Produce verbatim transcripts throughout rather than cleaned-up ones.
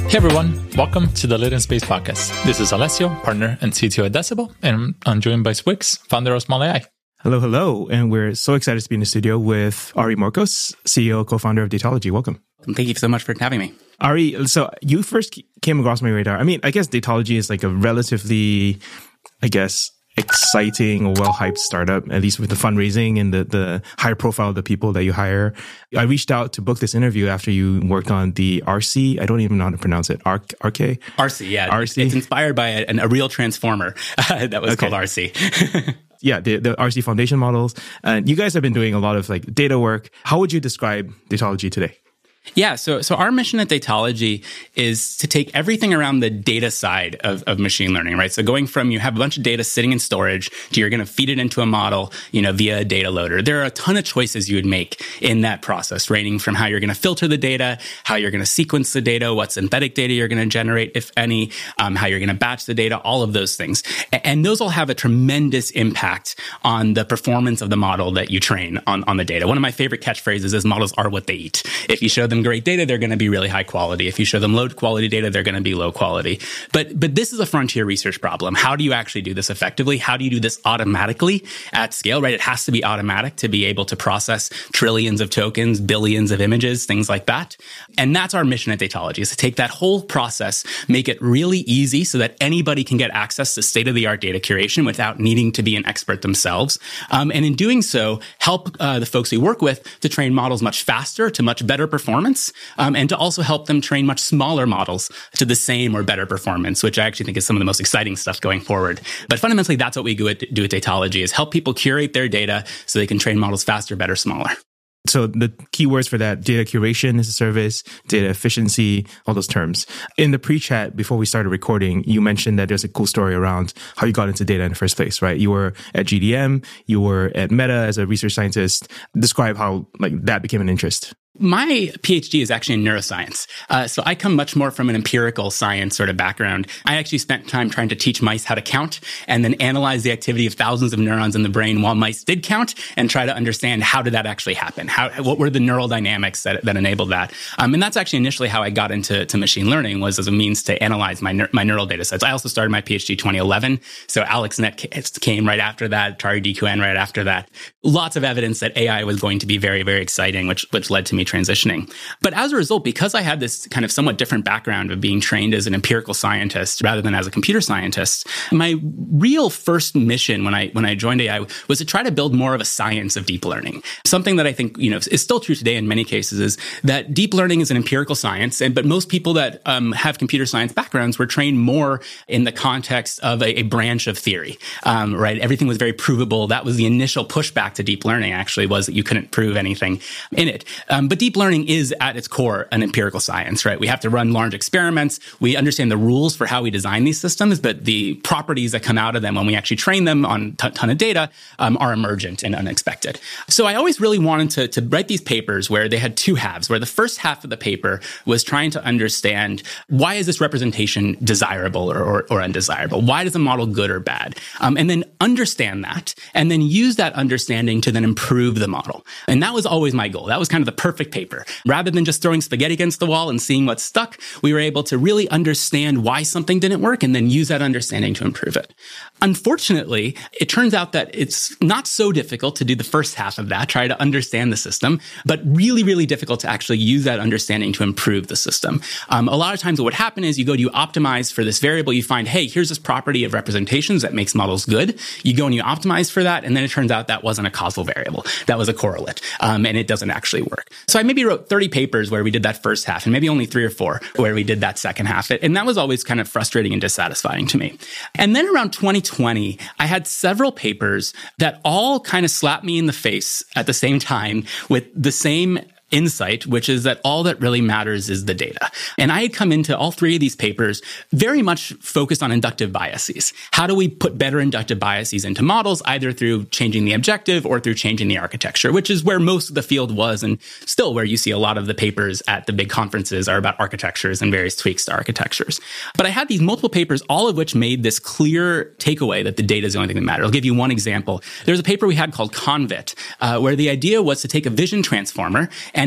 Hey everyone, welcome to the Lit in Space podcast. This is Alessio, partner and C T O at Decibel, and I'm joined by Swix, founder of Small A I. Hello, hello. And we're so excited to be in the studio with Ari Morkos, C E O, co-founder of Datology. Welcome. Thank you so much for having me. Ari, so you first came across my radar. I mean, I guess Datology is like a relatively, I guess, exciting or well-hyped startup, at least with the fundraising and the, the high profile of the people that you hire. I reached out to book this interview after you worked on the R C. I don't even know how to pronounce it. R- RK? R C, yeah. R C. It's inspired by a, a real transformer that was Okay. called R C. Yeah, the, the R C foundation models. And you guys have been doing a lot of like data work. How would you describe Datology today? Yeah, so so our mission at Datology is to take everything around the data side of, of machine learning, right? So going from you have a bunch of data sitting in storage to you're going to feed it into a model, you know, via a data loader. There are a ton of choices you would make in that process, ranging from how you're going to filter the data, how you're going to sequence the data, what synthetic data you're going to generate, if any, um, how you're going to batch the data, all of those things. And, and those all have a tremendous impact on the performance of the model that you train on, on the data. One of my favorite catchphrases is models are what they eat. If you show them great data, they're going to be really high quality. If you show them low quality data, they're going to be low quality. But but this is a frontier research problem. How do you actually do this effectively? How do you do this automatically at scale, right? It has to be automatic to be able to process trillions of tokens, billions of images, things like that. And that's our mission at Datology, is to take that whole process, make it really easy so that anybody can get access to state-of-the-art data curation without needing to be an expert themselves. Um, and in doing so, help uh, the folks we work with to train models much faster, to much better performance, Um, and to also help them train much smaller models to the same or better performance, which I actually think is some of the most exciting stuff going forward. But fundamentally, that's what we do at, do at Datology, is help people curate their data so they can train models faster, better, smaller. So the keywords for that, data curation as a service, data efficiency, all those terms. In the pre-chat, before we started recording, you mentioned that there's a cool story around how you got into data in the first place, right? You were at G D M, you were at Meta as a research scientist. Describe how like that became an interest. My PhD is actually in neuroscience. Uh, so I come much more from an empirical science sort of background. I actually spent time trying to teach mice how to count and then analyze the activity of thousands of neurons in the brain while mice did count and try to understand how did that actually happen? How, what were the neural dynamics that, that enabled that? Um, and that's actually initially how I got into to machine learning, was as a means to analyze my, my neural data sets. I also started my PhD twenty eleven. So AlexNet came right after that, Atari D Q N right after that. Lots of evidence that A I was going to be very, very exciting, which, which led to me transitioning. But as a result, because I had this kind of somewhat different background of being trained as an empirical scientist rather than as a computer scientist, my real first mission when I when I joined A I was to try to build more of a science of deep learning. Something that I think, you know, is still true today in many cases is that deep learning is an empirical science, and but most people that um, have computer science backgrounds were trained more in the context of a, a branch of theory, um, right? Everything was very provable. That was the initial pushback to deep learning, actually, was that you couldn't prove anything in it. Um, but deep learning is at its core an empirical science, right? We have to run large experiments. We understand the rules for how we design these systems, but the properties that come out of them when we actually train them on a ton of data um, are emergent and unexpected. So I always really wanted to, to write these papers where they had two halves, where the first half of the paper was trying to understand, why is this representation desirable or, or, or undesirable? Why is the model good or bad? Um, and then understand that, and then use that understanding to then improve the model. And that was always my goal. That was kind of the perfect paper. Rather than just throwing spaghetti against the wall and seeing what stuck, we were able to really understand why something didn't work and then use that understanding to improve it. Unfortunately, it turns out that it's not so difficult to do the first half of that, try to understand the system, but really, really difficult to actually use that understanding to improve the system. Um, a lot of times what would happen is you go to you optimize for this variable, you find, hey, here's this property of representations that makes models good. You go and you optimize for that, and then it turns out that wasn't a causal variable. That was a correlate, um, and it doesn't actually work. So I maybe wrote thirty papers where we did that first half, and maybe only three or four where we did that second half. And that was always kind of frustrating and dissatisfying to me. And then around twenty twenty, I had several papers that all kind of slapped me in the face at the same time with the same insight, which is that all that really matters is the data. And I had come into all three of these papers very much focused on inductive biases. How do we put better inductive biases into models, either through changing the objective or through changing the architecture, which is where most of the field was, and still where you see a lot of the papers at the big conferences are about architectures and various tweaks to architectures. But I had these multiple papers, all of which made this clear takeaway that the data is the only thing that matters. I'll give you one example. There's a paper we had called ConVit, uh, where the idea was to take a vision transformer and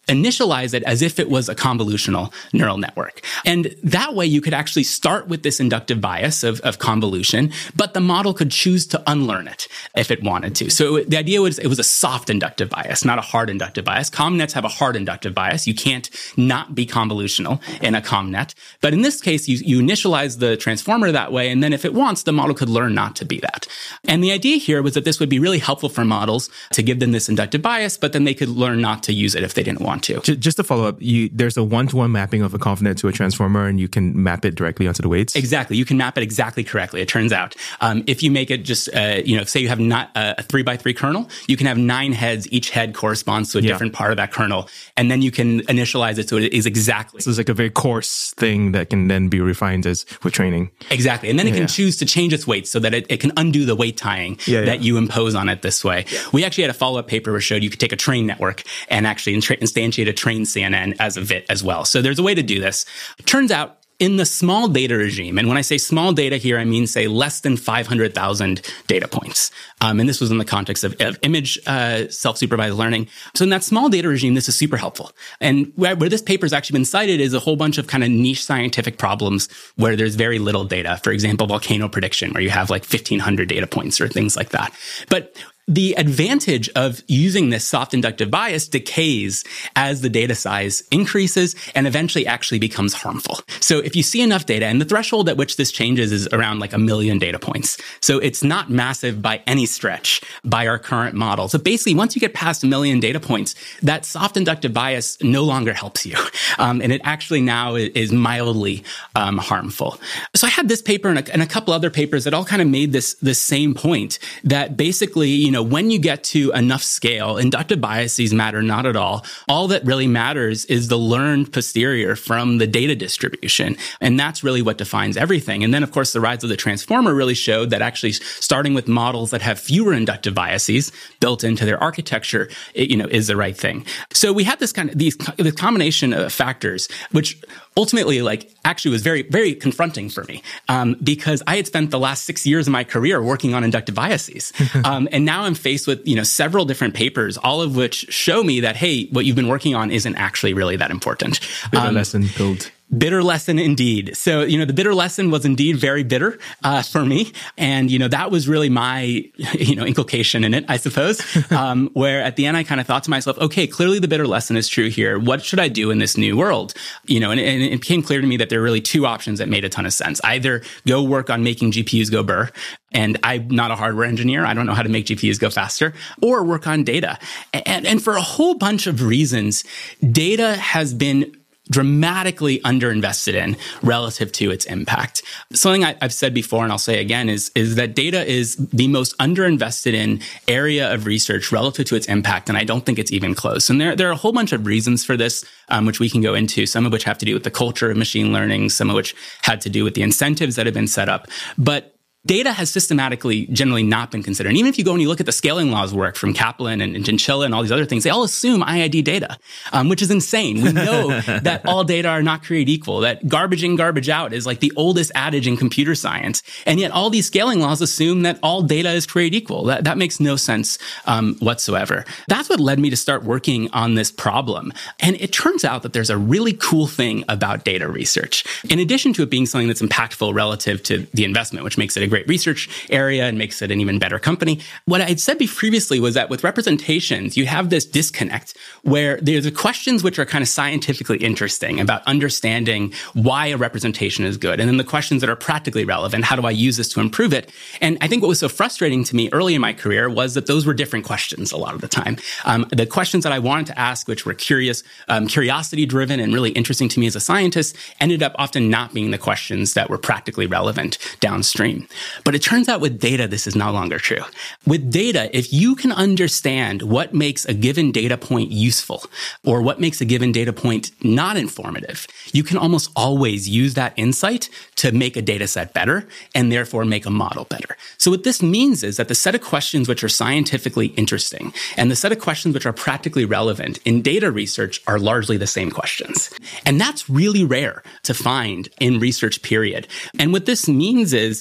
initialize it as if it was a convolutional neural network. And that way you could actually start with this inductive bias of, of convolution, but the model could choose to unlearn it if it wanted to. So the idea was it was a soft inductive bias, not a hard inductive bias. CommNets have a hard inductive bias. You can't not be convolutional in a CommNet. But in this case, you, you initialize the transformer that way, and then if it wants, the model could learn not to be that. And the idea here was that this would be really helpful for models to give them this inductive bias, but then they could learn not to use it if they didn't want to. Just to follow up, you, there's a one-to-one mapping of a ConvNet to a transformer, and you can map it directly onto the weights? Exactly. You can map it exactly correctly, it turns out. Um, if you make it just, uh, you know, say you have not a three by three kernel, you can have nine heads. Each head corresponds to a yeah. different part of that kernel. And then you can initialize it so it is exactly. So it's like a very coarse thing that can then be refined as with training. Exactly. And then it yeah. can choose to change its weight so that it, it can undo the weight tying yeah, that yeah. you impose on it this way. We actually had a follow-up paper where showed you could take a train network and actually instantiate a train C N N as a V I T as well. So there's a way to do this. It turns out in the small data regime, and when I say small data here, I mean, say, less than five hundred thousand data points. Um, and this was in the context of, of image uh, self-supervised learning. So in that small data regime, this is super helpful. And where, where this paper has actually been cited is a whole bunch of kind of niche scientific problems where there's very little data. For example, volcano prediction, where you have like fifteen hundred data points or things like that. But the advantage of using this soft inductive bias decays as the data size increases and eventually actually becomes harmful. So if you see enough data, and the threshold at which this changes is around like a million data points. So it's not massive by any stretch by our current model. So basically, once you get past a million data points, that soft inductive bias no longer helps you. Um, and it actually now is mildly um, harmful. So I had this paper and a, and a couple other papers that all kind of made this, this same point that basically, you know, when you get to enough scale, inductive biases matter not at all. All that really matters is the learned posterior from the data distribution. And that's really what defines everything. And then, of course, the rise of the transformer really showed that actually starting with models that have fewer inductive biases built into their architecture, it, you know, is the right thing. So we had this kind of, these, the combination of factors, which ultimately, like, actually was very, very confronting for me, um, because I had spent the last six years of my career working on inductive biases. um, and now I'm faced with, you know, several different papers, all of which show me that, hey, what you've been working on isn't actually really that important. Bitter um, lesson build. Bitter lesson indeed. So, you know, the bitter lesson was indeed very bitter uh, for me. And, you know, that was really my, you know, inculcation in it, I suppose, um, where at the end I kind of thought to myself, okay, clearly the bitter lesson is true here. What should I do in this new world? You know, and, and it became clear to me that there were really two options that made a ton of sense. Either go work on making G P Us go burr, and I'm not a hardware engineer. I don't know how to make G P Us go faster, or work on data. And, and for a whole bunch of reasons, data has been dramatically underinvested in relative to its impact. Something I, I've said before, and I'll say again, is, is that data is the most underinvested in area of research relative to its impact, and I don't think it's even close. And there, there are a whole bunch of reasons for this, um, which we can go into, some of which have to do with the culture of machine learning, some of which had to do with the incentives that have been set up. But data has systematically generally not been considered. And even if you go and you look at the scaling laws work from Kaplan and, and Chinchilla and all these other things, they all assume I I D data, um, which is insane. We know that all data are not created equal, that garbage in, garbage out is like the oldest adage in computer science. And yet all these scaling laws assume that all data is created equal. That, that makes no sense um, whatsoever. That's what led me to start working on this problem. And it turns out that there's a really cool thing about data research. In addition to it being something that's impactful relative to the investment, which makes it a great great research area and makes it an even better company. What I had said previously was that with representations, you have this disconnect where there's the questions which are kind of scientifically interesting about understanding why a representation is good. And then the questions that are practically relevant, how do I use this to improve it? And I think what was so frustrating to me early in my career was that those were different questions a lot of the time. Um, the questions that I wanted to ask, which were curious, um, curiosity driven and really interesting to me as a scientist, ended up often not being the questions that were practically relevant downstream. But it turns out with data, this is no longer true. With data, if you can understand what makes a given data point useful or what makes a given data point not informative, you can almost always use that insight to make a data set better and therefore make a model better. So what this means is that the set of questions which are scientifically interesting and the set of questions which are practically relevant in data research are largely the same questions. And that's really rare to find in research, period. And what this means is that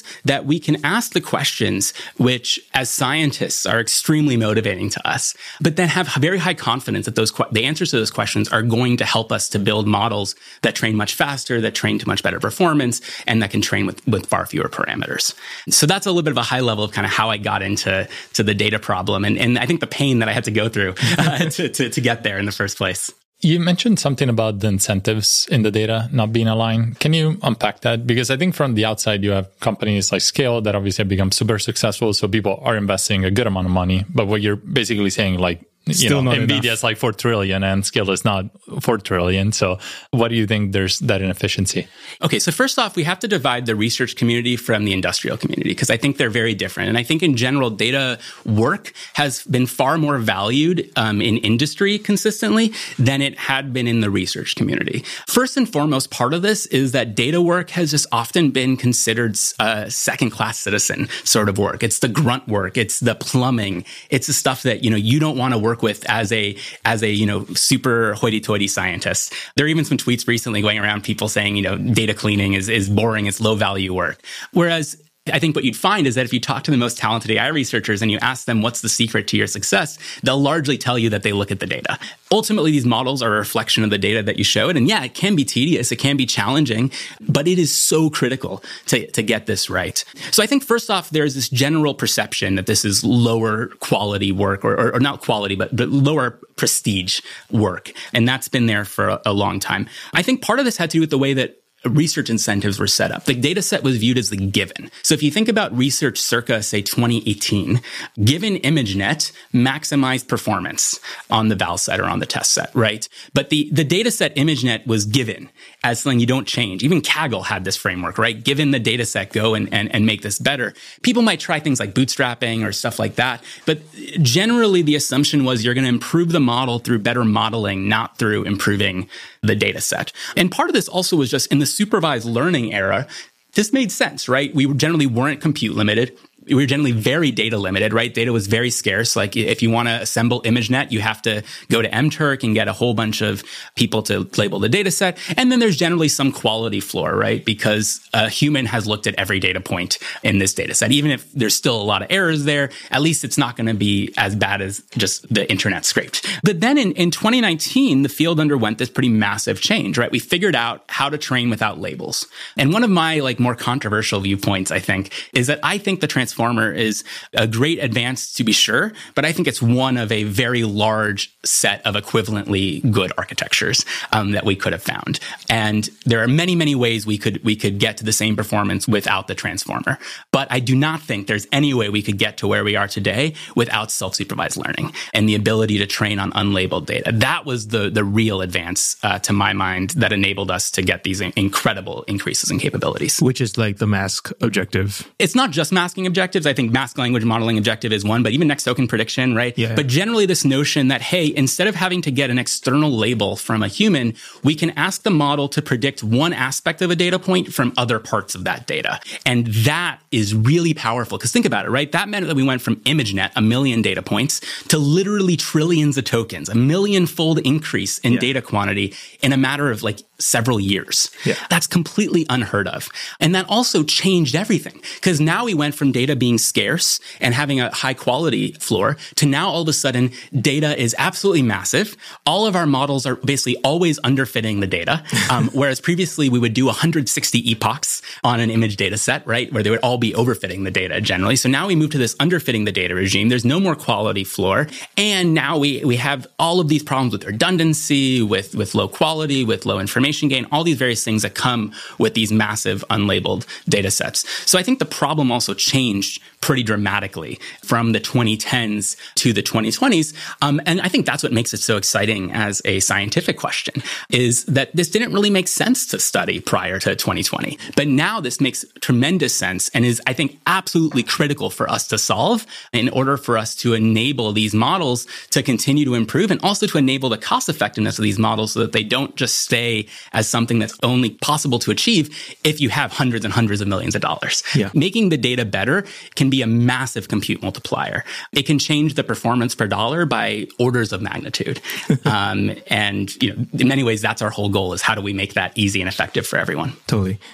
that we can ask the questions which, as scientists, are extremely motivating to us, but then have very high confidence that those que- the answers to those questions are going to help us to build models that train much faster, that train to much better performance, and that can train with, with far fewer parameters. So that's a little bit of a high level of kind of how I got into to the data problem, and, and I think the pain that I had to go through uh, to, to, to get there in the first place. You mentioned something about the incentives in the data not being aligned. Can you unpack that? Because I think from the outside, you have companies like Scale that obviously have become super successful. So people are investing a good amount of money. But what you're basically saying, like, you Still know, not NVIDIA enough. is like four trillion and Scale is not four trillion. So what do you think there's that inefficiency? Okay, so first off, we have to divide the research community from the industrial community because I think they're very different. And I think in general, data work has been far more valued um, in industry consistently than it had been in the research community. First and foremost, part of this is that data work has just often been considered uh, second-class citizen sort of work. It's the grunt work. It's the plumbing. It's the stuff that, you know, you don't want to work with as a, as a, you know, super hoity-toity scientist. There are even some tweets recently going around people saying, you know, data cleaning is, is boring, it's low value work. Whereas I think what you'd find is that if you talk to the most talented A I researchers and you ask them what's the secret to your success, they'll largely tell you that they look at the data. Ultimately, these models are a reflection of the data that you showed. And yeah, it can be tedious, it can be challenging, but it is so critical to, to get this right. So I think first off, there's this general perception that this is lower quality work, or, or, or not quality, but, but lower prestige work. And that's been there for a, a long time. I think part of this had to do with the way that research incentives were set up. The data set was viewed as the given. So if you think about research circa, say, twenty eighteen, given ImageNet maximized performance on the val set or on the test set, right? But the, the data set ImageNet was given as something you don't change. Even Kaggle had this framework, right? Given the data set, go and, and, and make this better. People might try things like bootstrapping or stuff like that. But generally, the assumption was you're going to improve the model through better modeling, not through improving the data set. And part of this also was just in the supervised learning era, this made sense, right? We generally weren't compute limited. We were generally very data limited, right? Data was very scarce. Like if you want to assemble ImageNet, you have to go to M Turk and get a whole bunch of people to label the data set. And then there's generally some quality floor, right? Because a human has looked at every data point in this data set. Even if there's still a lot of errors there, at least it's not going to be as bad as just the internet scraped. But then in, in twenty nineteen, the field underwent this pretty massive change, right? We figured out how to train without labels. And one of my like more controversial viewpoints, I think, is that I think the transformer is a great advance to be sure, but I think it's one of a very large set of equivalently good architectures um, that we could have found. And there are many, many ways we could we could get to the same performance without the transformer. But I do not think there's any way we could get to where we are today without self-supervised learning and the ability to train on unlabeled data. That was the, the real advance, uh, to my mind, that enabled us to get these incredible increases in capabilities. Which is like the mask objective. It's not just masking objectives. I think mask language modeling objective is one, but even next token prediction, right? Yeah. But generally this notion that, hey, instead of having to get an external label from a human, we can ask the model to predict one aspect of a data point from other parts of that data. And that is really powerful because think about it, right? That meant that we went from ImageNet, a million data points, to literally trillions of tokens, a million-fold increase in yeah. data quantity in a matter of like several years. Yeah. That's completely unheard of. And that also changed everything because now we went from data being scarce and having a high quality floor to now all of a sudden data is absolutely massive. All of our models are basically always underfitting the data. Um, whereas previously we would do one hundred sixty epochs on an image data set, right? Where they would all be overfitting the data generally. So now we move to this underfitting the data regime. There's no more quality floor. And now we, we have all of these problems with redundancy, with, with low quality, with low information gain, all these various things that come with these massive unlabeled data sets. So I think the problem also changed pretty dramatically from the twenty tens to the twenty twenties. Um, and I think that's what makes it so exciting as a scientific question, is that this didn't really make sense to study prior to twenty twenty. But now this makes tremendous sense and is, I think, absolutely critical for us to solve in order for us to enable these models to continue to improve and also to enable the cost effectiveness of these models so that they don't just stay as something that's only possible to achieve if you have hundreds and hundreds of millions of dollars. Yeah. Making the data better can be a massive compute multiplier. It can change the performance per dollar by orders of magnitude. um, and, you know, in many ways, that's our whole goal, is how do we make that easy and effective for everyone? Totally. And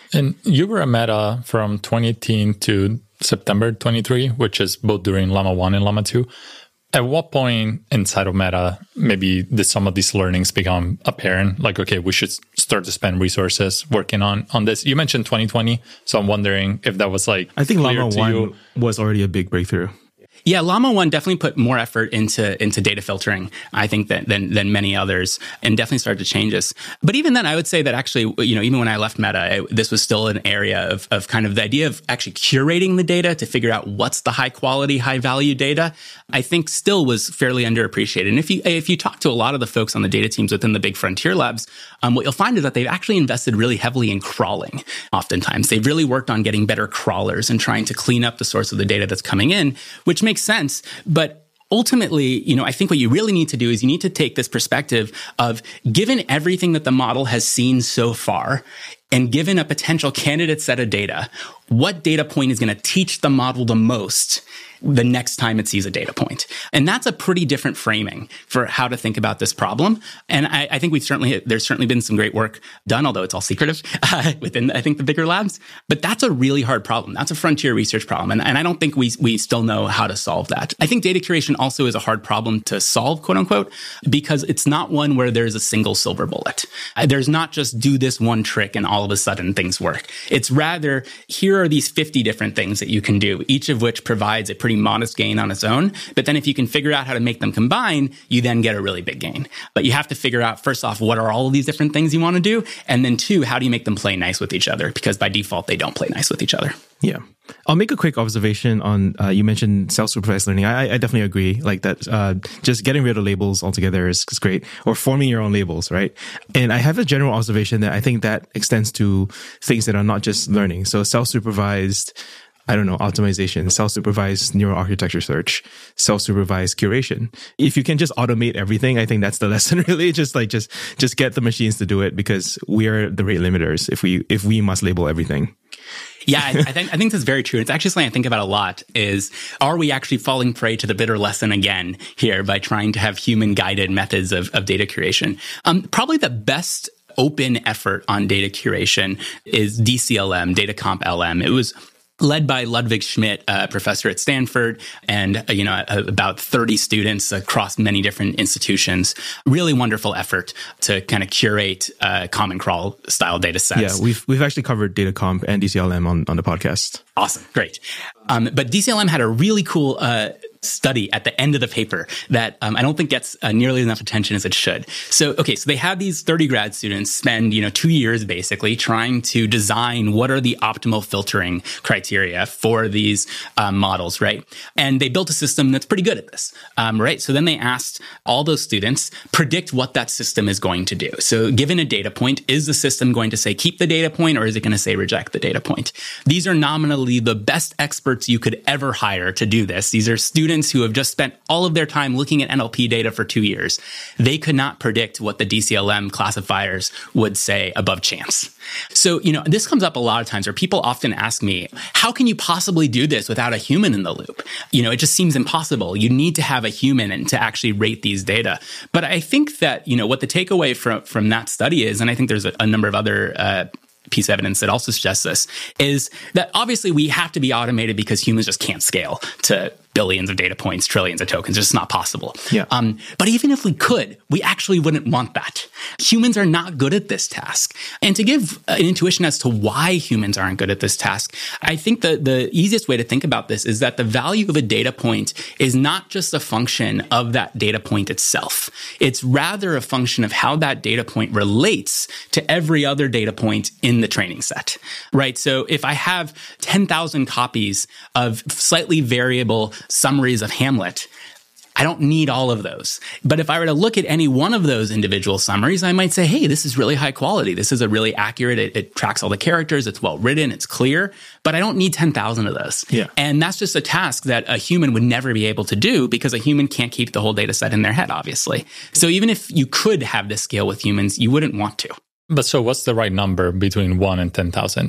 you were at Meta from twenty eighteen to September twenty-three, which is both during Llama one and Llama two. At what point inside of Meta, maybe did some of these learnings become apparent? Like, okay, we should start to spend resources working on, on this. You mentioned twenty twenty, so I'm wondering if that was like I think clear Llama to one you. was already a big breakthrough. Yeah, Llama one definitely put more effort into into data filtering, I think, than, than than many others, and definitely started to change this. But even then, I would say that actually, you know, even when I left Meta, it, this was still an area of of kind of the idea of actually curating the data to figure out what's the high quality, high value data. I think still was fairly underappreciated. And if you if you talk to a lot of the folks on the data teams within the big frontier labs, um, what you'll find is that they've actually invested really heavily in crawling. Oftentimes, they've really worked on getting better crawlers and trying to clean up the source of the data that's coming in, which makes sense. But ultimately, you know, I think what you really need to do is you need to take this perspective of, given everything that the model has seen so far, and given a potential candidate set of data, what data point is going to teach the model the most the next time it sees a data point? And that's a pretty different framing for how to think about this problem. And I, I think we've certainly, there's certainly been some great work done, although it's all secretive uh, within, I think, the bigger labs. But that's a really hard problem. That's a frontier research problem. And, and I don't think we, we still know how to solve that. I think data curation also is a hard problem to solve, quote unquote, because it's not one where there's a single silver bullet. Uh, there's not just do this one trick and all of a sudden things work. It's rather, here are these fifty different things that you can do, each of which provides a pretty modest gain on its own. But then if you can figure out how to make them combine, you then get a really big gain. But you have to figure out, first off, what are all of these different things you want to do? And then two, how do you make them play nice with each other? Because by default, they don't play nice with each other. Yeah. I'll make a quick observation on, uh, you mentioned self-supervised learning. I, I definitely agree. Like that, uh, just getting rid of labels altogether is, is great, or forming your own labels, right? And I have a general observation that I think that extends to things that are not just learning. So self-supervised, I don't know, optimization, self-supervised neural architecture search, self-supervised curation. If you can just automate everything, I think that's the lesson really. Just like, just, just get the machines to do it, because we are the rate limiters if we, if we must label everything. Yeah, I, I think I think that's very true. It's actually something I think about a lot is, are we actually falling prey to the bitter lesson again here by trying to have human-guided methods of, of data curation? Um, probably the best open effort on data curation is D C L M, Data Comp L M. It was led by Ludwig Schmidt, a professor at Stanford, and uh, you know about thirty students across many different institutions. Really wonderful effort to kind of curate uh, Common Crawl style data sets. Yeah, we've we've actually covered Data Comp and D C L M on, on the podcast. Awesome, great. Um, but D C L M had a really cool uh, study at the end of the paper that um, I don't think gets uh, nearly enough attention as it should. So, okay, so they had these thirty grad students spend, you know, two years basically trying to design what are the optimal filtering criteria for these um, models, right? And they built a system that's pretty good at this, um, right? So then they asked all those students, predict what that system is going to do. So given a data point, is the system going to say keep the data point, or is it going to say reject the data point? These are nominally the best experts you could ever hire to do this. These are students who have just spent all of their time looking at N L P data for two years. They could not predict what the D C L M classifiers would say above chance. So, you know, this comes up a lot of times where people often ask me, how can you possibly do this without a human in the loop? You know, it just seems impossible. You need to have a human and to actually rate these data. But I think that, you know, what the takeaway from, from that study is, and I think there's a, a number of other uh, piece of evidence that also suggests this, is that obviously we have to be automated because humans just can't scale to billions of data points, trillions of tokens. It's just not possible. Yeah. Um, but even if we could, we actually wouldn't want that. Humans are not good at this task. And to give an intuition as to why humans aren't good at this task, I think the, the easiest way to think about this is that the value of a data point is not just a function of that data point itself. It's rather a function of how that data point relates to every other data point in the training set, right? So if I have ten thousand copies of slightly variable summaries of Hamlet, I don't need all of those. But if I were to look at any one of those individual summaries, I might say, hey, this is really high quality. This is a really accurate, it, it tracks all the characters, it's well written, it's clear, but I don't need ten thousand of those. Yeah. And that's just a task that a human would never be able to do because a human can't keep the whole data set in their head, obviously. So even if you could have this scale with humans, you wouldn't want to. But so what's the right number between one and ten thousand?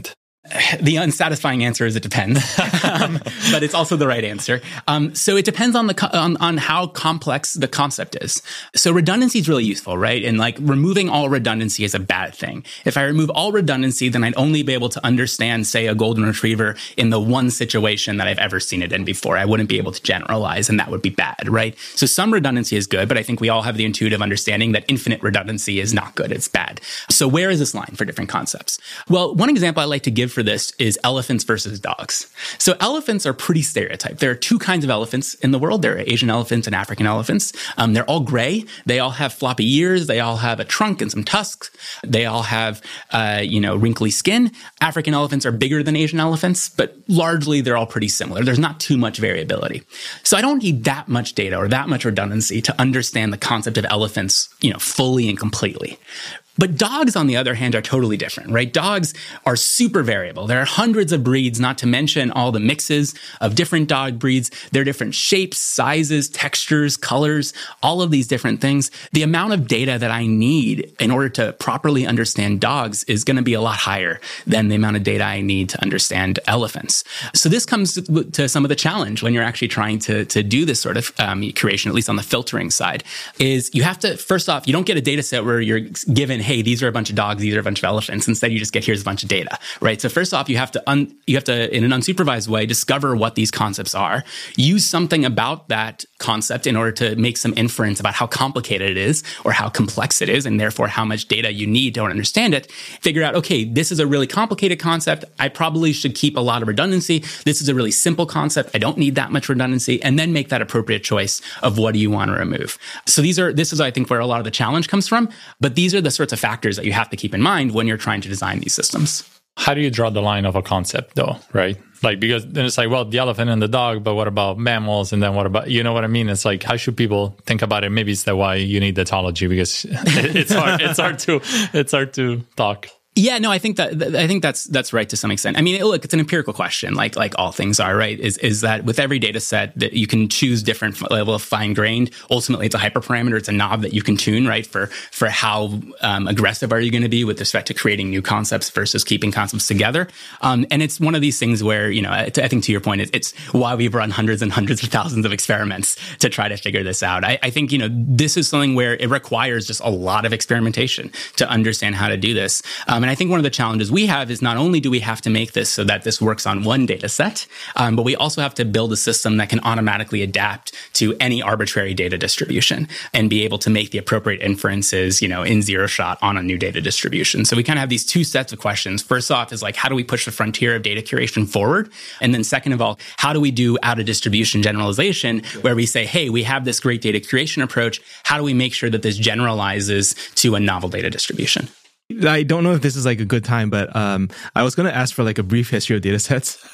The unsatisfying answer is it depends, um, but it's also the right answer. Um, so it depends on the co- on, on how complex the concept is. So redundancy is really useful, right? And like removing all redundancy is a bad thing. If I remove all redundancy, then I'd only be able to understand, say, a golden retriever in the one situation that I've ever seen it in before. I wouldn't be able to generalize, and that would be bad, right? So some redundancy is good, but I think we all have the intuitive understanding that infinite redundancy is not good. It's bad. So where is this line for different concepts? Well, one example I like to give for this is elephants versus dogs. So elephants are pretty stereotyped. There are two kinds of elephants in the world. There are Asian elephants and African elephants. Um, they're all gray. They all have floppy ears. They all have a trunk and some tusks. They all have, uh, you know, wrinkly skin. African elephants are bigger than Asian elephants, but largely they're all pretty similar. There's not too much variability. So I don't need that much data or that much redundancy to understand the concept of elephants, you know, fully and completely. But dogs, on the other hand, are totally different, right? Dogs are super variable. There are hundreds of breeds, not to mention all the mixes of different dog breeds. There are different shapes, sizes, textures, colors, all of these different things. The amount of data that I need in order to properly understand dogs is going to be a lot higher than the amount of data I need to understand elephants. So this comes to some of the challenge when you're actually trying to, to do this sort of um, curation, at least on the filtering side, is you have to, first off, you don't get a data set where you're given, hey, these are a bunch of dogs, these are a bunch of elephants. Instead, you just get, here's a bunch of data, right? So first off, you have to, un, you have to, in an unsupervised way, discover what these concepts are, use something about that concept in order to make some inference about how complicated it is or how complex it is, and therefore how much data you need to understand it. Figure out, okay, this is a really complicated concept. I probably should keep a lot of redundancy. This is a really simple concept. I don't need that much redundancy, and then make that appropriate choice of what do you want to remove. So these are, this is, I think, where a lot of the challenge comes from, but these are the sorts of factors that you have to keep in mind when you're trying to design these systems. How do you draw the line of a concept though, right? Like, because then it's like, well, the elephant and the dog, but what about mammals? And then what about, you know what I mean? It's like, how should people think about it? Maybe it's that why you need tautology, because it's hard, it's hard to, it's hard to talk. Yeah, no, I think that, I think that's, that's right to some extent. I mean, look, it's an empirical question, like, like all things are, right? Is, is that with every data set that you can choose different level of fine grained. Ultimately, it's a hyperparameter. It's a knob that you can tune, right? For, for how, um, aggressive are you going to be with respect to creating new concepts versus keeping concepts together. Um, and it's one of these things where, you know, I, I think to your point, it's, it's why we've run hundreds and hundreds of thousands of experiments to try to figure this out. I, I think, you know, this is something where it requires just a lot of experimentation to understand how to do this. Um, and I think one of the challenges we have is not only do we have to make this so that this works on one data set, um, but we also have to build a system that can automatically adapt to any arbitrary data distribution and be able to make the appropriate inferences, you know, in zero shot on a new data distribution. So we kind of have these two sets of questions. First off is like, how do we push the frontier of data curation forward? And then second of all, how do we do out of distribution generalization where we say, hey, we have this great data curation approach. How do we make sure that this generalizes to a novel data distribution? I don't know if this is like a good time, but um, I was going to ask for like a brief history of data sets.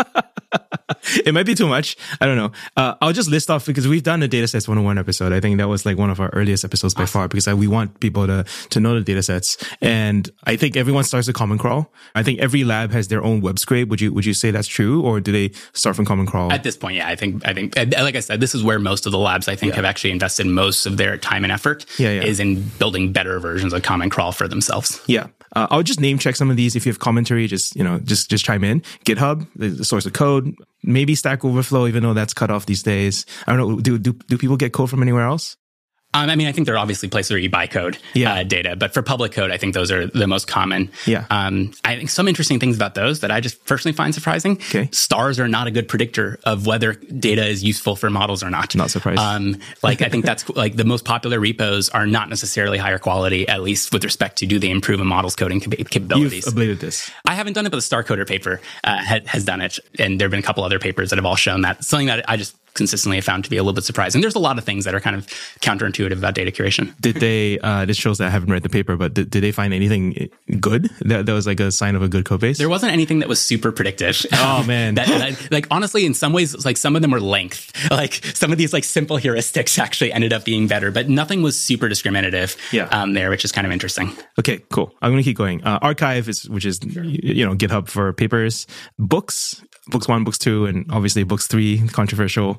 It might be too much. I don't know. Uh, I'll just list off, because we've done a datasets one oh one episode. I think that was like one of our earliest episodes by far, because I, we want people to, to know the datasets. And I think everyone starts with Common Crawl. I think every lab has their own web scrape. Would you, would you say that's true? Or do they start from Common Crawl? At this point, yeah, I think, I think, like I said, this is where most of the labs, I think, yeah. have actually invested most of their time and effort yeah, yeah. is in building better versions of Common Crawl for themselves. Yeah. Uh, I'll just name check some of these. If you have commentary, just, you know, just, just chime in. GitHub, the source of code, maybe Stack Overflow, even though that's cut off these days. I don't know. Do, do, do people get code from anywhere else? Um, I mean, I think there are obviously places where you buy code yeah. uh, data, but for public code, I think those are the most common. Yeah. Um, I think some interesting things about those that I just personally find surprising. Okay. Stars are not a good predictor of whether data is useful for models or not. Not surprised. Um, like I think that's like the most popular repos are not necessarily higher quality, at least with respect to do they improve a model's coding capabilities. You've ablated this. I haven't done it, but the Star Coder paper uh, ha- has done it, and there have been a couple other papers that have all shown that. Something that I just consistently have found to be a little bit surprising. There's a lot of things that are kind of counterintuitive about data curation. Did they, uh, this shows that I haven't read the paper, but did, did they find anything good? That, that was like a sign of a good code base? There wasn't anything that was super predictive. Oh, man. that, that, like, honestly, in some ways, like some of them were length. Like some of these like simple heuristics actually ended up being better, but nothing was super discriminative yeah. um, there, which is kind of interesting. Okay, cool. I'm going to keep going. Uh, archive is, which is, sure. you know, GitHub for papers, books, books one, books two, and obviously books three, controversial.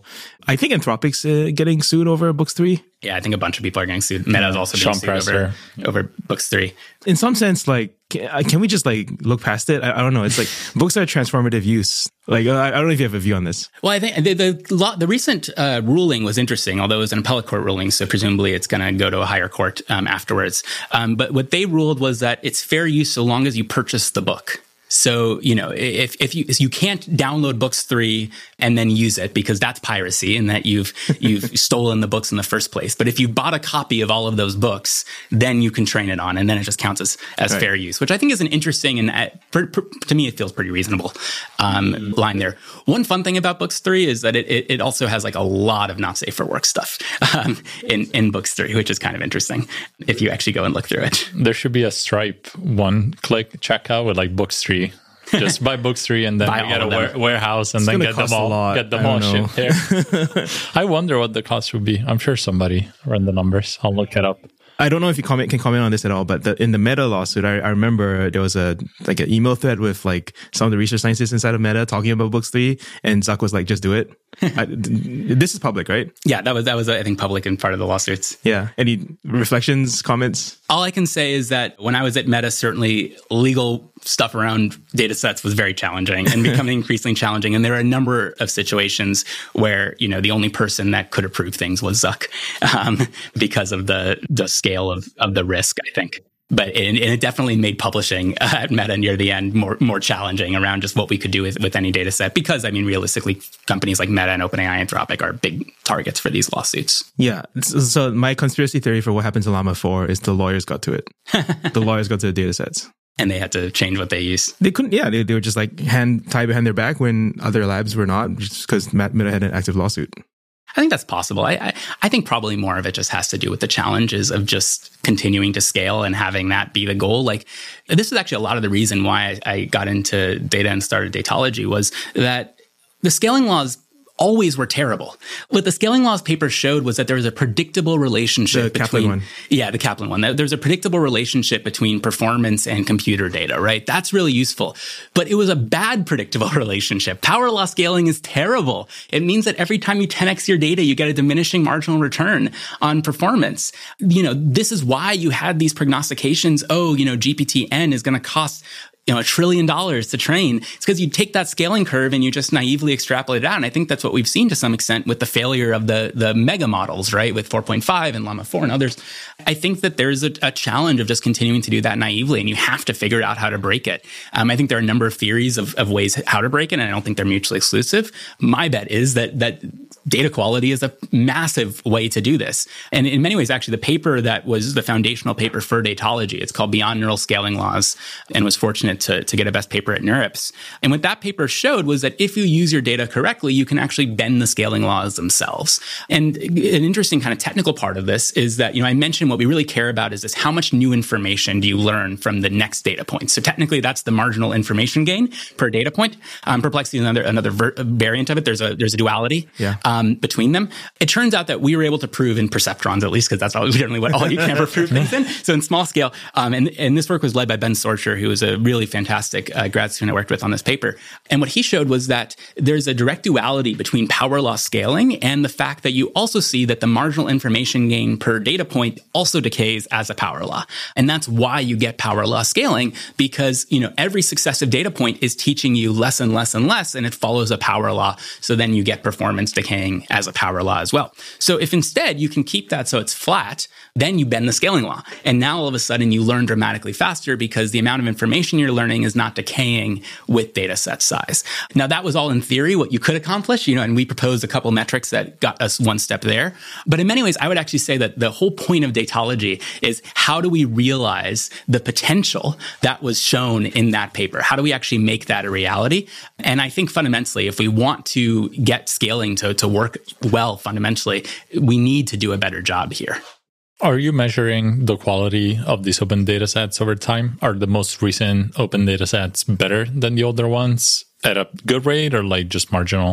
I think Anthropic's uh, getting sued over Books three. Yeah, I think a bunch of people are getting sued. Meta is also being Sean sued Presser. over, over Books three. In some sense, like, can, can we just like look past it? I, I don't know. It's like books are transformative use. Like, I, I don't know if you have a view on this. Well, I think the the, law, the recent uh, ruling was interesting, although it was an appellate court ruling, so presumably it's going to go to a higher court um, afterwards. Um, but what they ruled was that it's fair use so long as you purchase the book. So, you know, if, if you, you can't download Books three and then use it because that's piracy and that you've, you've stolen the books in the first place. But if you bought a copy of all of those books, then you can train it on and then it just counts as, as right. fair use, which I think is an interesting and uh, per, per, to me, it feels pretty reasonable, um, mm-hmm. line there. One fun thing about Books three is that it, it, it also has like a lot of not safe for work stuff, um, in, in Books three, which is kind of interesting if you actually go and look through it. There should be a Stripe one click checkout with like Books three. Just buy Books three and then buy we get a wa- warehouse and it's then get them all get them all shipped here. I wonder what the cost would be. I'm sure somebody ran the numbers. I'll look it up. I don't know if you comment, can comment on this at all, but the, in the Meta lawsuit, I, I remember there was a like an email thread with like some of the research scientists inside of Meta talking about Books three, and Zuck was like, "Just do it." I, this is public, right? Yeah, that was that was I think public and part of the lawsuits. Yeah. Any reflections, comments? All I can say is that when I was at Meta, certainly legal stuff around data sets was very challenging and becoming increasingly challenging. And there are a number of situations where, you know, the only person that could approve things was Zuck, um, because of the the scale of, of the risk, I think. But it, and it definitely made publishing uh, at Meta near the end more more challenging around just what we could do with, with any data set. Because, I mean, realistically, companies like Meta and OpenAI, Anthropic are big targets for these lawsuits. Yeah. So my conspiracy theory for what happened to Llama four is the lawyers got to it. The lawyers got to the data sets. And they had to change what they use. They couldn't, yeah, they, they were just like hand tied behind their back when other labs were not, just because Meta had an active lawsuit. I think that's possible. I, I I think probably more of it just has to do with the challenges of just continuing to scale and having that be the goal. Like, this is actually a lot of the reason why I, I got into data and started Datology was that the scaling laws always were terrible. What the scaling laws paper showed was that there was a predictable relationship the between Kaplan one. Yeah, the Kaplan one. There's a predictable relationship between performance and computer data, right? That's really useful. But it was a bad predictable relationship. Power law scaling is terrible. It means that every time you ten x your data, you get a diminishing marginal return on performance. You know, this is why you had these prognostications. Oh, you know, G P T N is going to cost you know, a trillion dollars to train. It's because you take that scaling curve and you just naively extrapolate it out. And I think that's what we've seen to some extent with the failure of the, the mega models, right? With four point five and Llama four and others. I think that there's a, a challenge of just continuing to do that naively, and you have to figure out how to break it. Um, I think there are a number of theories of, of ways how to break it, and I don't think they're mutually exclusive. My bet is that, that data quality is a massive way to do this. And in many ways, actually, the paper that was the foundational paper for Datology, it's called Beyond Neural Scaling Laws, and was fortunate to, to get a best paper at NeurIPS. And what that paper showed was that if you use your data correctly, you can actually bend the scaling laws themselves. And an interesting kind of technical part of this is that, you know, I mentioned what we really care about is this, how much new information do you learn from the next data point? So technically, that's the marginal information gain per data point. Um, Perplexity is another, another ver- variant of it. There's a, there's a duality. Yeah. Um, between them. It turns out that we were able to prove in perceptrons, at least, because that's generally what all you can ever prove things in. So in small scale, um, and, and this work was led by Ben Sorcher, who was a really fantastic uh, grad student I worked with on this paper. And what he showed was that there's a direct duality between power law scaling and the fact that you also see that the marginal information gain per data point also decays as a power law. And that's why you get power law scaling, because, you know, every successive data point is teaching you less and less and less, and it follows a power law. So then you get performance decaying as a power law as well. So if instead you can keep that so it's flat, then you bend the scaling law. And now all of a sudden you learn dramatically faster because the amount of information you're learning is not decaying with data set size. Now that was all in theory what you could accomplish, you know, and we proposed a couple metrics that got us one step there. But in many ways, I would actually say that the whole point of Datology is how do we realize the potential that was shown in that paper? How do we actually make that a reality? And I think fundamentally, if we want to get scaling to, to work well fundamentally, we need to do a better job here. Are you measuring the quality of these open data sets over time? Are the most recent open data sets better than the older ones at a good rate or like just marginal?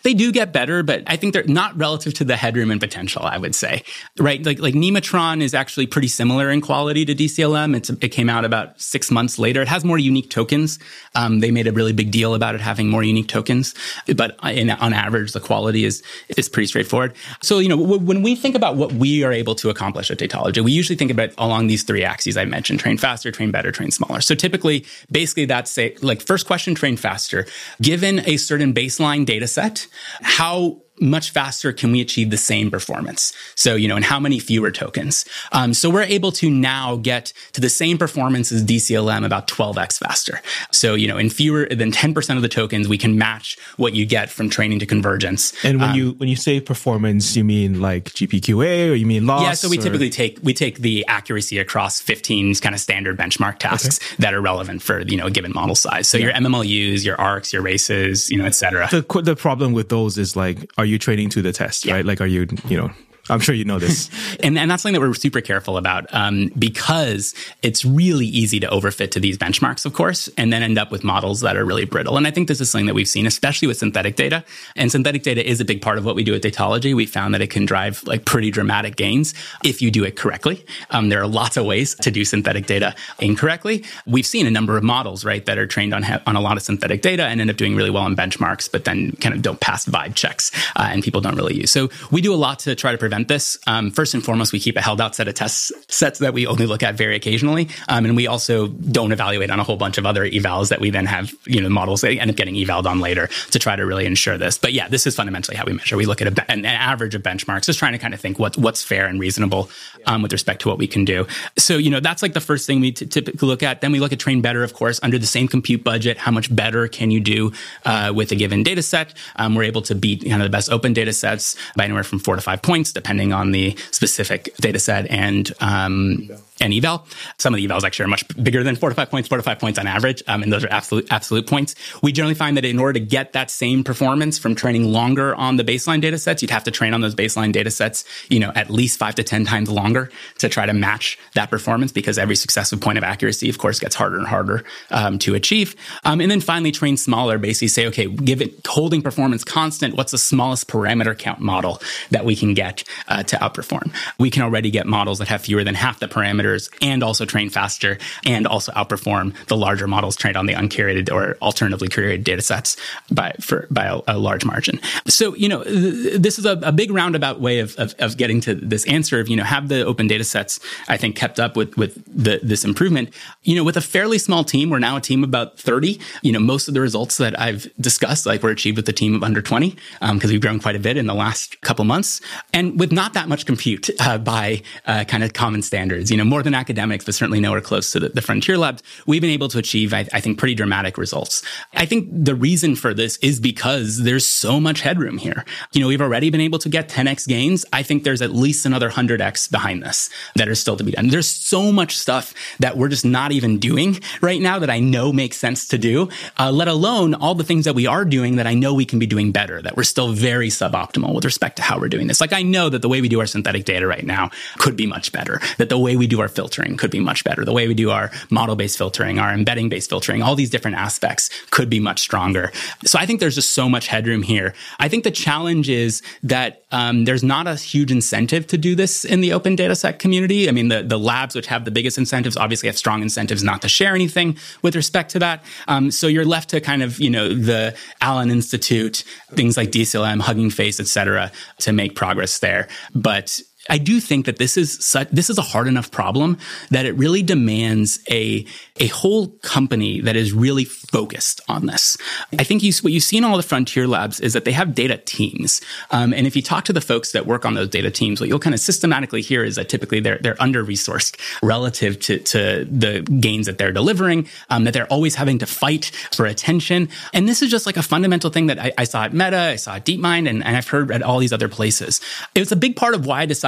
They do get better, but I think they're not relative to the headroom and potential, I would say, right? Like, like Nematron is actually pretty similar in quality to D C L M. It's, it came out about six months later. It has more unique tokens. Um, they made a really big deal about it having more unique tokens, but in, on average, the quality is, is pretty straightforward. So, you know, w- when we think about what we are able to accomplish at Datology, we usually think about along these three axes I mentioned: train faster, train better, train smaller. So typically, basically that's say, like first question, train faster. Given a certain baseline data set, how much faster can we achieve the same performance? So, you know, and how many fewer tokens? Um, so we're able to now get to the same performance as D C L M about twelve x faster. So, you know, in fewer than ten percent of the tokens, we can match what you get from training to convergence. And when um, you when you say performance, you mean like G P Q A or you mean loss? Yeah, so we or? typically take we take the accuracy across fifteen kind of standard benchmark tasks okay. that are relevant for, you know, a given model size. So yeah. your M M L Us, your A R Cs, your races, you know, et cetera. The the problem with those is like, are you training to the test, yeah. right? Like, are you, you know, I'm sure you know this. and, and that's something that we're super careful about um, because it's really easy to overfit to these benchmarks, of course, and then end up with models that are really brittle. And I think this is something that we've seen, especially with synthetic data. And synthetic data is a big part of what we do at Datology. We found that it can drive like pretty dramatic gains if you do it correctly. Um, there are lots of ways to do synthetic data incorrectly. We've seen a number of models, right, that are trained on on a lot of synthetic data and end up doing really well in benchmarks, but then kind of don't pass vibe checks uh, and people don't really use. So we do a lot to try to prevent this. Um, first and foremost, we keep a held out set of test sets that we only look at very occasionally. Um, and we also don't evaluate on a whole bunch of other evals that we then have, you know, models that end up getting evaled on later to try to really ensure this. But yeah, this is fundamentally how we measure. We look at a, an average of benchmarks, just trying to kind of think what, what's fair and reasonable um, with respect to what we can do. So, you know, that's like the first thing we t- typically look at. Then we look at train better, of course, under the same compute budget. How much better can you do uh, with a given data set? Um, we're able to beat kind of the best open data sets by anywhere from four to five points, depending on the specific data set and um, and eval. Some of the evals actually are much bigger than four to five points, four to five points on average, um, and those are absolute absolute points. We generally find that in order to get that same performance from training longer on the baseline data sets, you'd have to train on those baseline data sets, you know, at least five to ten times longer to try to match that performance, because every successive point of accuracy, of course, gets harder and harder um, to achieve. Um, and then finally, train smaller, basically say, okay, give it holding performance constant. What's the smallest parameter count model that we can get uh, to outperform? We can already get models that have fewer than half the parameters and also train faster and also outperform the larger models trained on the uncurated or alternatively curated data sets by for by a, a large margin. So, you know, th- this is a, a big roundabout way of, of of getting to this answer of, you know, have the open data sets, I think, kept up with with the, this improvement. You know, with a fairly small team, we're now a team of about thirty. You know, most of the results that I've discussed, like, were achieved with a team of under twenty, because um, we've grown quite a bit in the last couple months, and with not that much compute uh, by uh, kind of common standards. You know, more than academics, but certainly nowhere close to the, the frontier labs. We've been able to achieve, I, I think, pretty dramatic results. I think the reason for this is because there's so much headroom here. You know, we've already been able to get ten x gains. I think there's at least another one hundred x behind this that are still to be done. There's so much stuff that we're just not even doing right now that I know makes sense to do, uh, let alone all the things that we are doing that I know we can be doing better, that we're still very suboptimal with respect to how we're doing this. Like, I know that the way we do our synthetic data right now could be much better, that the way we do our filtering could be much better, the way we do our model-based filtering, our embedding-based filtering, all these different aspects could be much stronger. So I think there's just so much headroom here. I think the challenge is that um, there's not a huge incentive to do this in the open dataset community. I mean, the, the labs which have the biggest incentives obviously have strong incentives not to share anything with respect to that. Um, so you're left to kind of, you know, the Allen Institute, things like D C L M, Hugging Face, et cetera, to make progress there. But I do think that this is such, this is a hard enough problem that it really demands a a whole company that is really focused on this. I think you, what you see in all the frontier labs is that they have data teams, um, and if you talk to the folks that work on those data teams, what you'll kind of systematically hear is that typically they're they're under resourced relative to to the gains that they're delivering, um, that they're always having to fight for attention, and this is just like a fundamental thing that I, I saw at Meta, I saw at DeepMind, and, and I've heard at all these other places. It was a big part of why I decided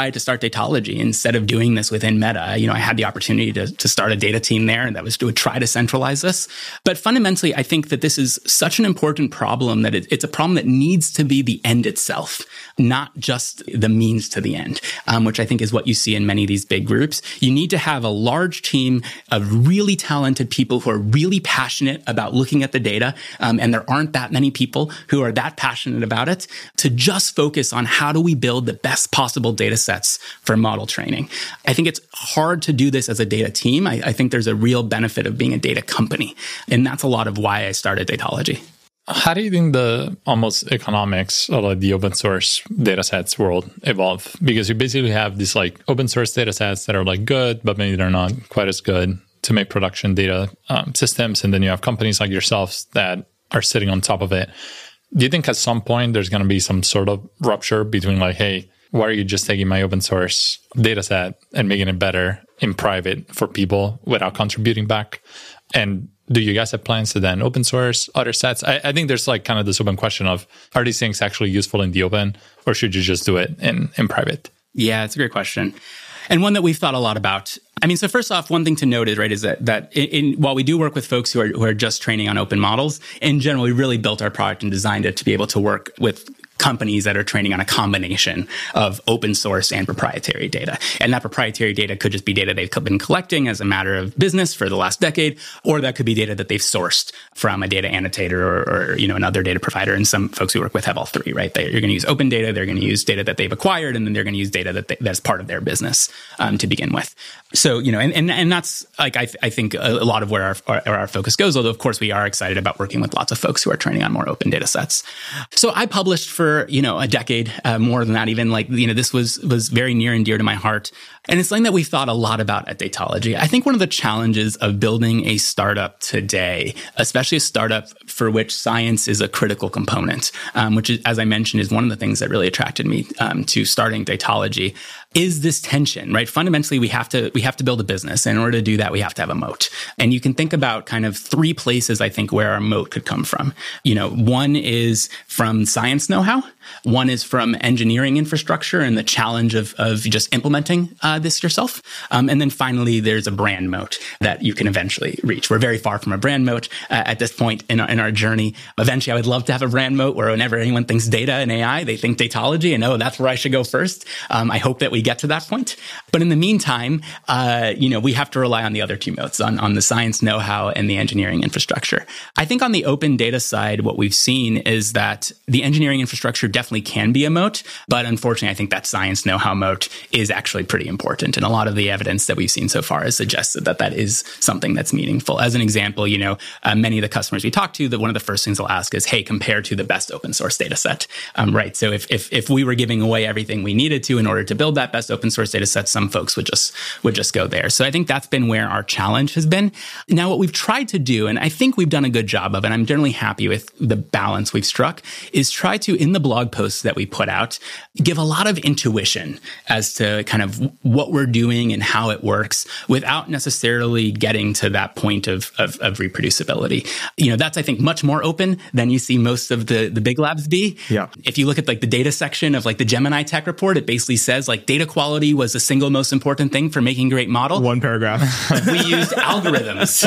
decided to start Datology instead of doing this within Meta. You know, I had the opportunity to, to start a data team there that was to try to centralize this. But fundamentally, I think that this is such an important problem that it, it's a problem that needs to be the end itself, not just the means to the end, um, which I think is what you see in many of these big groups. You need to have a large team of really talented people who are really passionate about looking at the data, um, and there aren't that many people who are that passionate about it, to just focus on how do we build the best possible data sets for model training. I think it's hard to do this as a data team. I, I think there's a real benefit of being a data company, and that's a lot of why I started Datology. How do you think the almost economics of like the open source data sets world evolve? Because you basically have these like open source data sets that are like good, but maybe they're not quite as good to make production data um, systems. And then you have companies like yourselves that are sitting on top of it. Do you think at some point there's going to be some sort of rupture between like, hey, why are you just taking my open source data set and making it better in private for people without contributing back? And do you guys have plans to then open source other sets? I, I think there's like kind of this open question of, are these things actually useful in the open, or should you just do it in, in private? Yeah, it's a great question. And one that we've thought a lot about. I mean, so first off, one thing to note is, right, is that that in, in while we do work with folks who are who are just training on open models, in general, we really built our product and designed it to be able to work with companies that are training on a combination of open source and proprietary data. And that proprietary data could just be data they've been collecting as a matter of business for the last decade, or that could be data that they've sourced from a data annotator or, or you know, another data provider. And some folks we work with have all three, right? They, you're going to use open data, they're going to use data that they've acquired, and then they're going to use data that they, that's part of their business um, to begin with. So, you know, and, and, and that's like, I, th- I think a, a lot of where our, our, our focus goes, although of course we are excited about working with lots of folks who are training on more open data sets. So I published for, you know, a decade, uh, more than that even, like, you know, this was, was very near and dear to my heart. And it's something that we've thought a lot about at Datology. I think one of the challenges of building a startup today, especially a startup for which science is a critical component, um, which is, as I mentioned, is one of the things that really attracted me um, to starting Datology, is this tension, right? Fundamentally, we have to we have to build a business. And in order to do that, we have to have a moat. And you can think about kind of three places, I think, where our moat could come from. You know, one is from science know-how. One is from engineering infrastructure and the challenge of of just implementing uh, this yourself. Um, and then finally, there's a brand moat that you can eventually reach. We're very far from a brand moat uh, at this point in our, in our journey. Eventually, I would love to have a brand moat where whenever anyone thinks data and A I, they think Datology and, oh, that's where I should go first. Um, I hope that we get to that point. But in the meantime, uh, you know, we have to rely on the other two moats, on, on the science know-how and the engineering infrastructure. I think on the open data side, what we've seen is that the engineering infrastructure definitely can be a moat, but unfortunately, I think that science know-how moat is actually pretty important. And a lot of the evidence that we've seen so far has suggested that that is something that's meaningful. As an example, you know, uh, many of the customers we talk to, that one of the first things they'll ask is, hey, compare to the best open source data set. Um, right. So if, if, if we were giving away everything we needed to in order to build that best open source data set, some folks would just, would just go there. So I think that's been where our challenge has been. Now, what we've tried to do, and I think we've done a good job of, and I'm generally happy with the balance we've struck, is try to, in the blog posts that we put out, give a lot of intuition as to kind of what we're doing and how it works without necessarily getting to that point of, of, of reproducibility. You know, that's, I think, much more open than you see most of the, the big labs be. Yeah. If you look at like the data section of like the Gemini Tech Report, it basically says like data quality was the single most important thing for making a great model. One paragraph. We used algorithms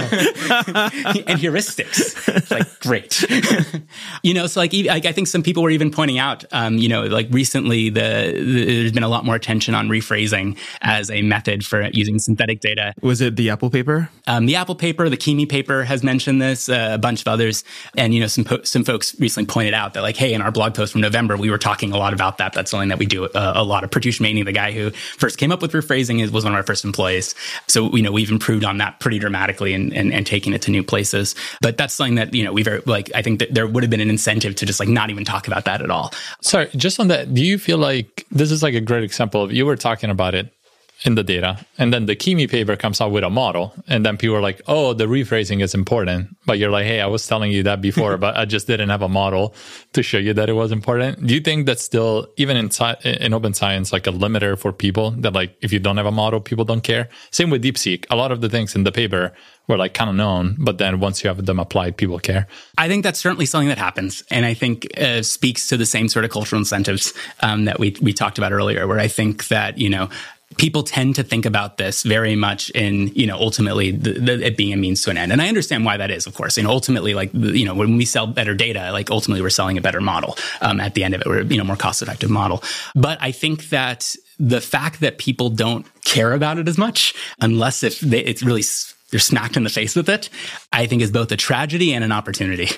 and heuristics. It's like, great. You know, so like, I think some people were even pointing out, um, you know, like recently the, the there's been a lot more attention on rephrasing as a method for using synthetic data. Was it the Apple paper? Um, the Apple paper, the Kimi paper has mentioned this, uh, a bunch of others. And, you know, some po- some folks recently pointed out that like, hey, in our blog post from November, we were talking a lot about that. That's something that we do uh, a lot of. Pratyush Maini, the guy who first came up with rephrasing, is was one of our first employees. So, you know, we've improved on that pretty dramatically and, and, and taken it to new places. But that's something that, you know, we very, like, I think that there would have been an incentive to just like not even talk about that at all. Sorry, just on that, do you feel like this is like a great example of, you were talking about it in the data. And then the Kimi paper comes out with a model. And then people are like, oh, the rephrasing is important. But you're like, hey, I was telling you that before, but I just didn't have a model to show you that it was important. Do you think that's still, even in, in open science, like a limiter for people that like, if you don't have a model, people don't care? Same with DeepSeek. A lot of the things in the paper were like kind of known, but then once you have them applied, people care. I think that's certainly something that happens. And I think uh, speaks to the same sort of cultural incentives um, that we we talked about earlier, where I think that, you know, people tend to think about this very much in, you know, ultimately the, the, it being a means to an end. And I understand why that is, of course. And ultimately, like, you know, when we sell better data, like ultimately we're selling a better model um, at the end of it, or, you know, more cost effective model. But I think that the fact that people don't care about it as much, unless if they, it's really you're smacked in the face with it, I think is both a tragedy and an opportunity.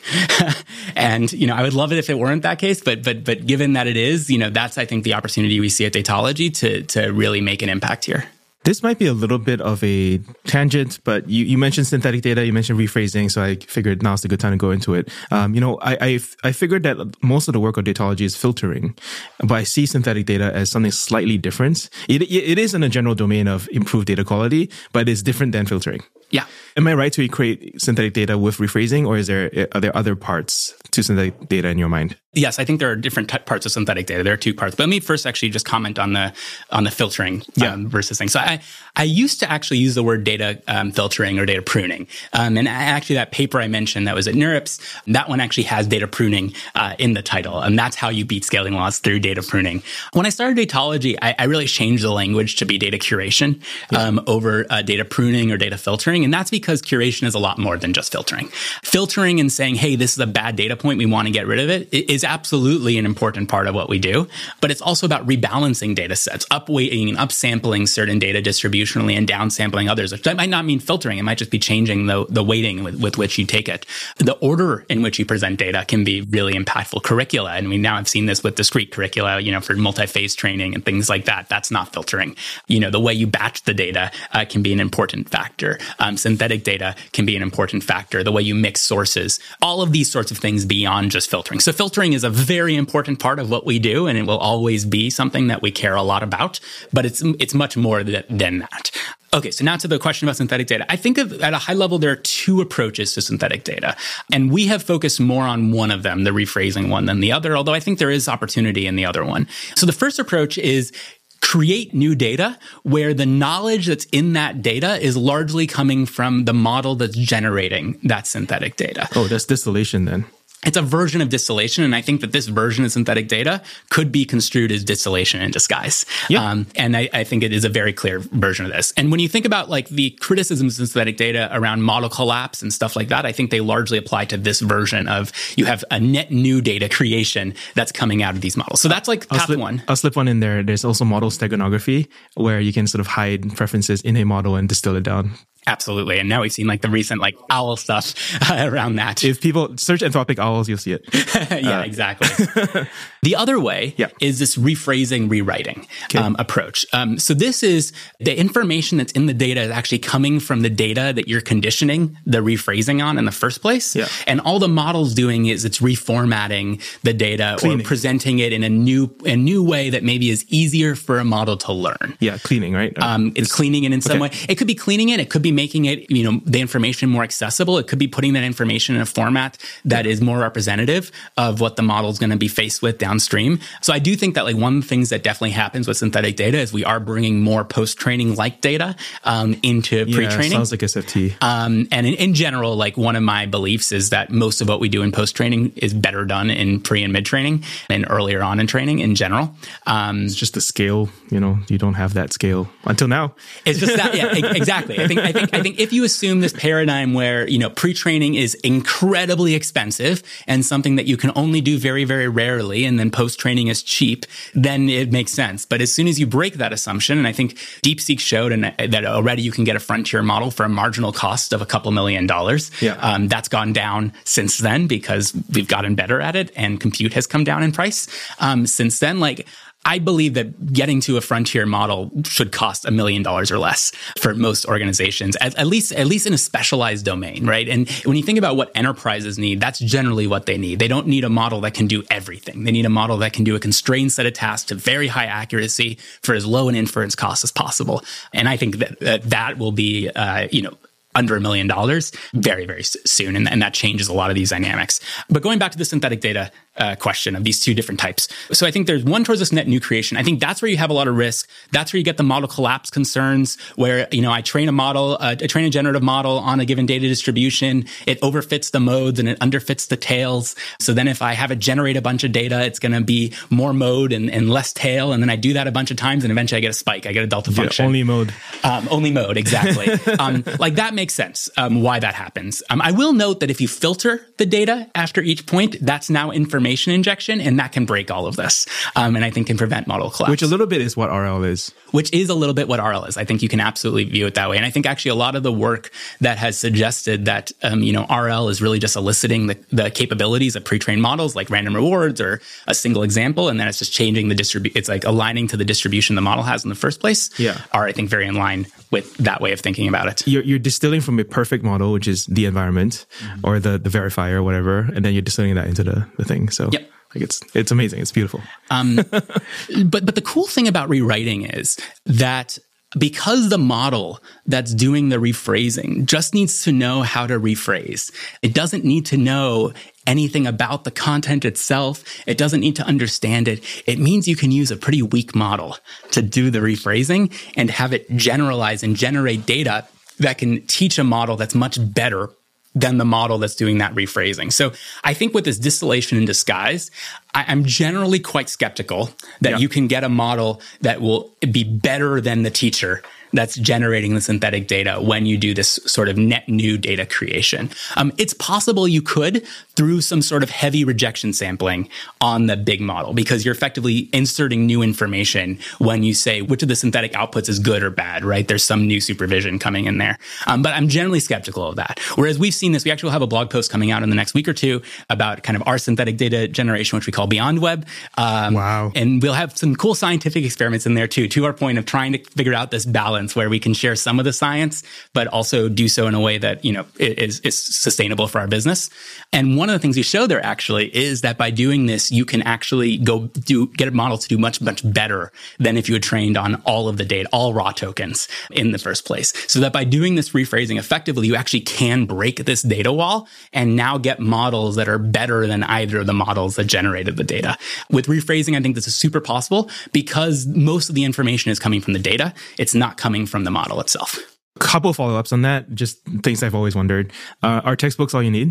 And, you know, I would love it if it weren't that case, but, but, but given that it is, you know, that's, I think, the opportunity we see at Datology to, to really make an impact here. This might be a little bit of a tangent, but you, you mentioned synthetic data, you mentioned rephrasing, so I figured now's a good time to go into it. Um, you know, I, I I figured that most of the work of Datology is filtering, but I see synthetic data as something slightly different. It, it is in a general domain of improved data quality, but it's different than filtering. Yeah. Am I right to create synthetic data with rephrasing, or is there are there other parts to synthetic data in your mind? Yes, I think there are different t- parts of synthetic data. There are two parts. But let me first actually just comment on the on the filtering yeah. um, versus things. So I I used to actually use the word data um, filtering or data pruning. Um, and actually that paper I mentioned that was at NeurIPS, that one actually has data pruning uh, in the title. And that's how you beat scaling laws, through data pruning. When I started Datology, I, I really changed the language to be data curation yeah. um, over uh, data pruning or data filtering. And that's because curation is a lot more than just filtering. Filtering and saying, hey, this is a bad data point, we want to get rid of it, is absolutely an important part of what we do. But it's also about rebalancing data sets, upweighting and upsampling certain data distributionally and downsampling others. That might not mean filtering. It might just be changing the, the weighting with, with which you take it. The order in which you present data can be really impactful. Curricula, and we now have seen this with discrete curricula, you know, for multi-phase training and things like that. That's not filtering. You know, the way you batch the data uh, can be an important factor. Um, synthetic data can be an important factor. The way you mix sources, all of these sorts of things beyond just filtering. So filtering is a very important part of what we do, and it will always be something that we care a lot about, but it's it's much more th- than that. Okay, so now to the question about synthetic data. I think of, at a high level, there are two approaches to synthetic data, and we have focused more on one of them, the rephrasing one, than the other, although I think there is opportunity in the other one. So the first approach is create new data where the knowledge that's in that data is largely coming from the model that's generating that synthetic data. Oh, that's distillation then. It's a version of distillation, and I think that this version of synthetic data could be construed as distillation in disguise. Yep. Um, and I, I think it is a very clear version of this. And when you think about like the criticisms of synthetic data around model collapse and stuff like that, I think they largely apply to this version of you have a net new data creation that's coming out of these models. So that's like I'll path slip, one. I'll slip one in there. There's also model steganography, where you can sort of hide preferences in a model and distill it down. Absolutely. And now we've seen like the recent like owl stuff uh, around that. If people search Anthropic owls, you'll see it. yeah, uh, exactly. The other way yeah. is this rephrasing, rewriting okay. um, approach. Um, so this is the information that's in the data is actually coming from the data that you're conditioning the rephrasing on in the first place. Yeah. And all the model's doing is it's reformatting the data Cleaning. or presenting it in a new a new way that maybe is easier for a model to learn. Yeah, cleaning, right? Um, it's, it's cleaning it in some okay. way. It could be cleaning it. It could be making it, you know, the information more accessible. It could be putting that information in a format that yeah. is more representative of what the model is going to be faced with downstream. So I do think that like one of the things that definitely happens with synthetic data is we are bringing more post-training like data um, into yeah, pre-training. Sounds like S F T. Um, and in, in general, like one of my beliefs is that most of what we do in post-training is better done in pre and mid-training and earlier on in training in general. Um, it's just the scale, you know, you don't have that scale until now. It's just that, yeah, exactly. I think, I think, I think if you assume this paradigm where, you know, pre-training is incredibly expensive and something that you can only do very, very rarely, and then post-training is cheap, then it makes sense. But as soon as you break that assumption, and I think DeepSeek showed and that already you can get a frontier model for a marginal cost of a couple million dollars. Yeah. Um, that's gone down since then because we've gotten better at it and compute has come down in price. Um, since then, like, I believe that getting to a frontier model should cost a million dollars or less for most organizations, at, at least at least in a specialized domain, right? And when you think about what enterprises need, that's generally what they need. They don't need a model that can do everything. They need a model that can do a constrained set of tasks to very high accuracy for as low an inference cost as possible. And I think that uh, that will be, uh, you know, under a million dollars very, very soon. And, and that changes a lot of these dynamics. But going back to the synthetic data uh, question of these two different types. So I think there's one towards this net new creation. I think that's where you have a lot of risk. That's where you get the model collapse concerns where, you know, I train a model, uh, I train a generative model on a given data distribution. It overfits the modes and it underfits the tails. So then if I have it generate a bunch of data, it's going to be more mode and, and less tail. And then I do that a bunch of times and eventually I get a spike. I get a delta yeah, function. Only mode. Um, only mode, exactly. um, like that makes sense, um, why that happens. Um, I will note that if you filter the data after each point, that's now information injection, and that can break all of this. Um, and I think can prevent model collapse. Which a little bit is what R L is. Which is a little bit what R L is. I think you can absolutely view it that way. And I think actually a lot of the work that has suggested that, um, you know, R L is really just eliciting the, the capabilities of pre-trained models like random rewards or a single example. And then it's just changing the distribution. It's like aligning to the distribution the model has in the first place. Yeah. Are, I think, very in line with that way of thinking about it. You're, you're distilling from a perfect model, which is the environment mm-hmm. or the, the verifier or whatever. And then you're distilling that into the, the thing. So yep. like it's, it's amazing. It's beautiful. Um, but, but the cool thing about rewriting is that because the model that's doing the rephrasing just needs to know how to rephrase, it doesn't need to know anything about the content itself. It doesn't need to understand it. It means you can use a pretty weak model to do the rephrasing and have it generalize and generate data that can teach a model that's much better than the model that's doing that rephrasing. So I think with this distillation in disguise, I, I'm generally quite skeptical that yeah. you can get a model that will be better than the teacher that's generating the synthetic data when you do this sort of net new data creation. Um, it's possible you could through some sort of heavy rejection sampling on the big model, because you're effectively inserting new information when you say which of the synthetic outputs is good or bad, right? There's some new supervision coming in there. Um, but I'm generally skeptical of that. Whereas we've seen this, we actually have a blog post coming out in the next week or two about kind of our synthetic data generation, which we call Beyond Web. Um, wow. And we'll have some cool scientific experiments in there too, to our point of trying to figure out this balance where we can share some of the science, but also do so in a way that, you know, is, is sustainable for our business. And one of the things we show there actually is that by doing this, you can actually go do get a model to do much, much better than if you had trained on all of the data, all raw tokens in the first place. So that by doing this rephrasing effectively, you actually can break this data wall and now get models that are better than either of the models that generated the data. With rephrasing, I think this is super possible because most of the information is coming from the data. It's not coming from the model itself. Couple follow-ups on that, just things I've always wondered. Uh, are textbooks all you need?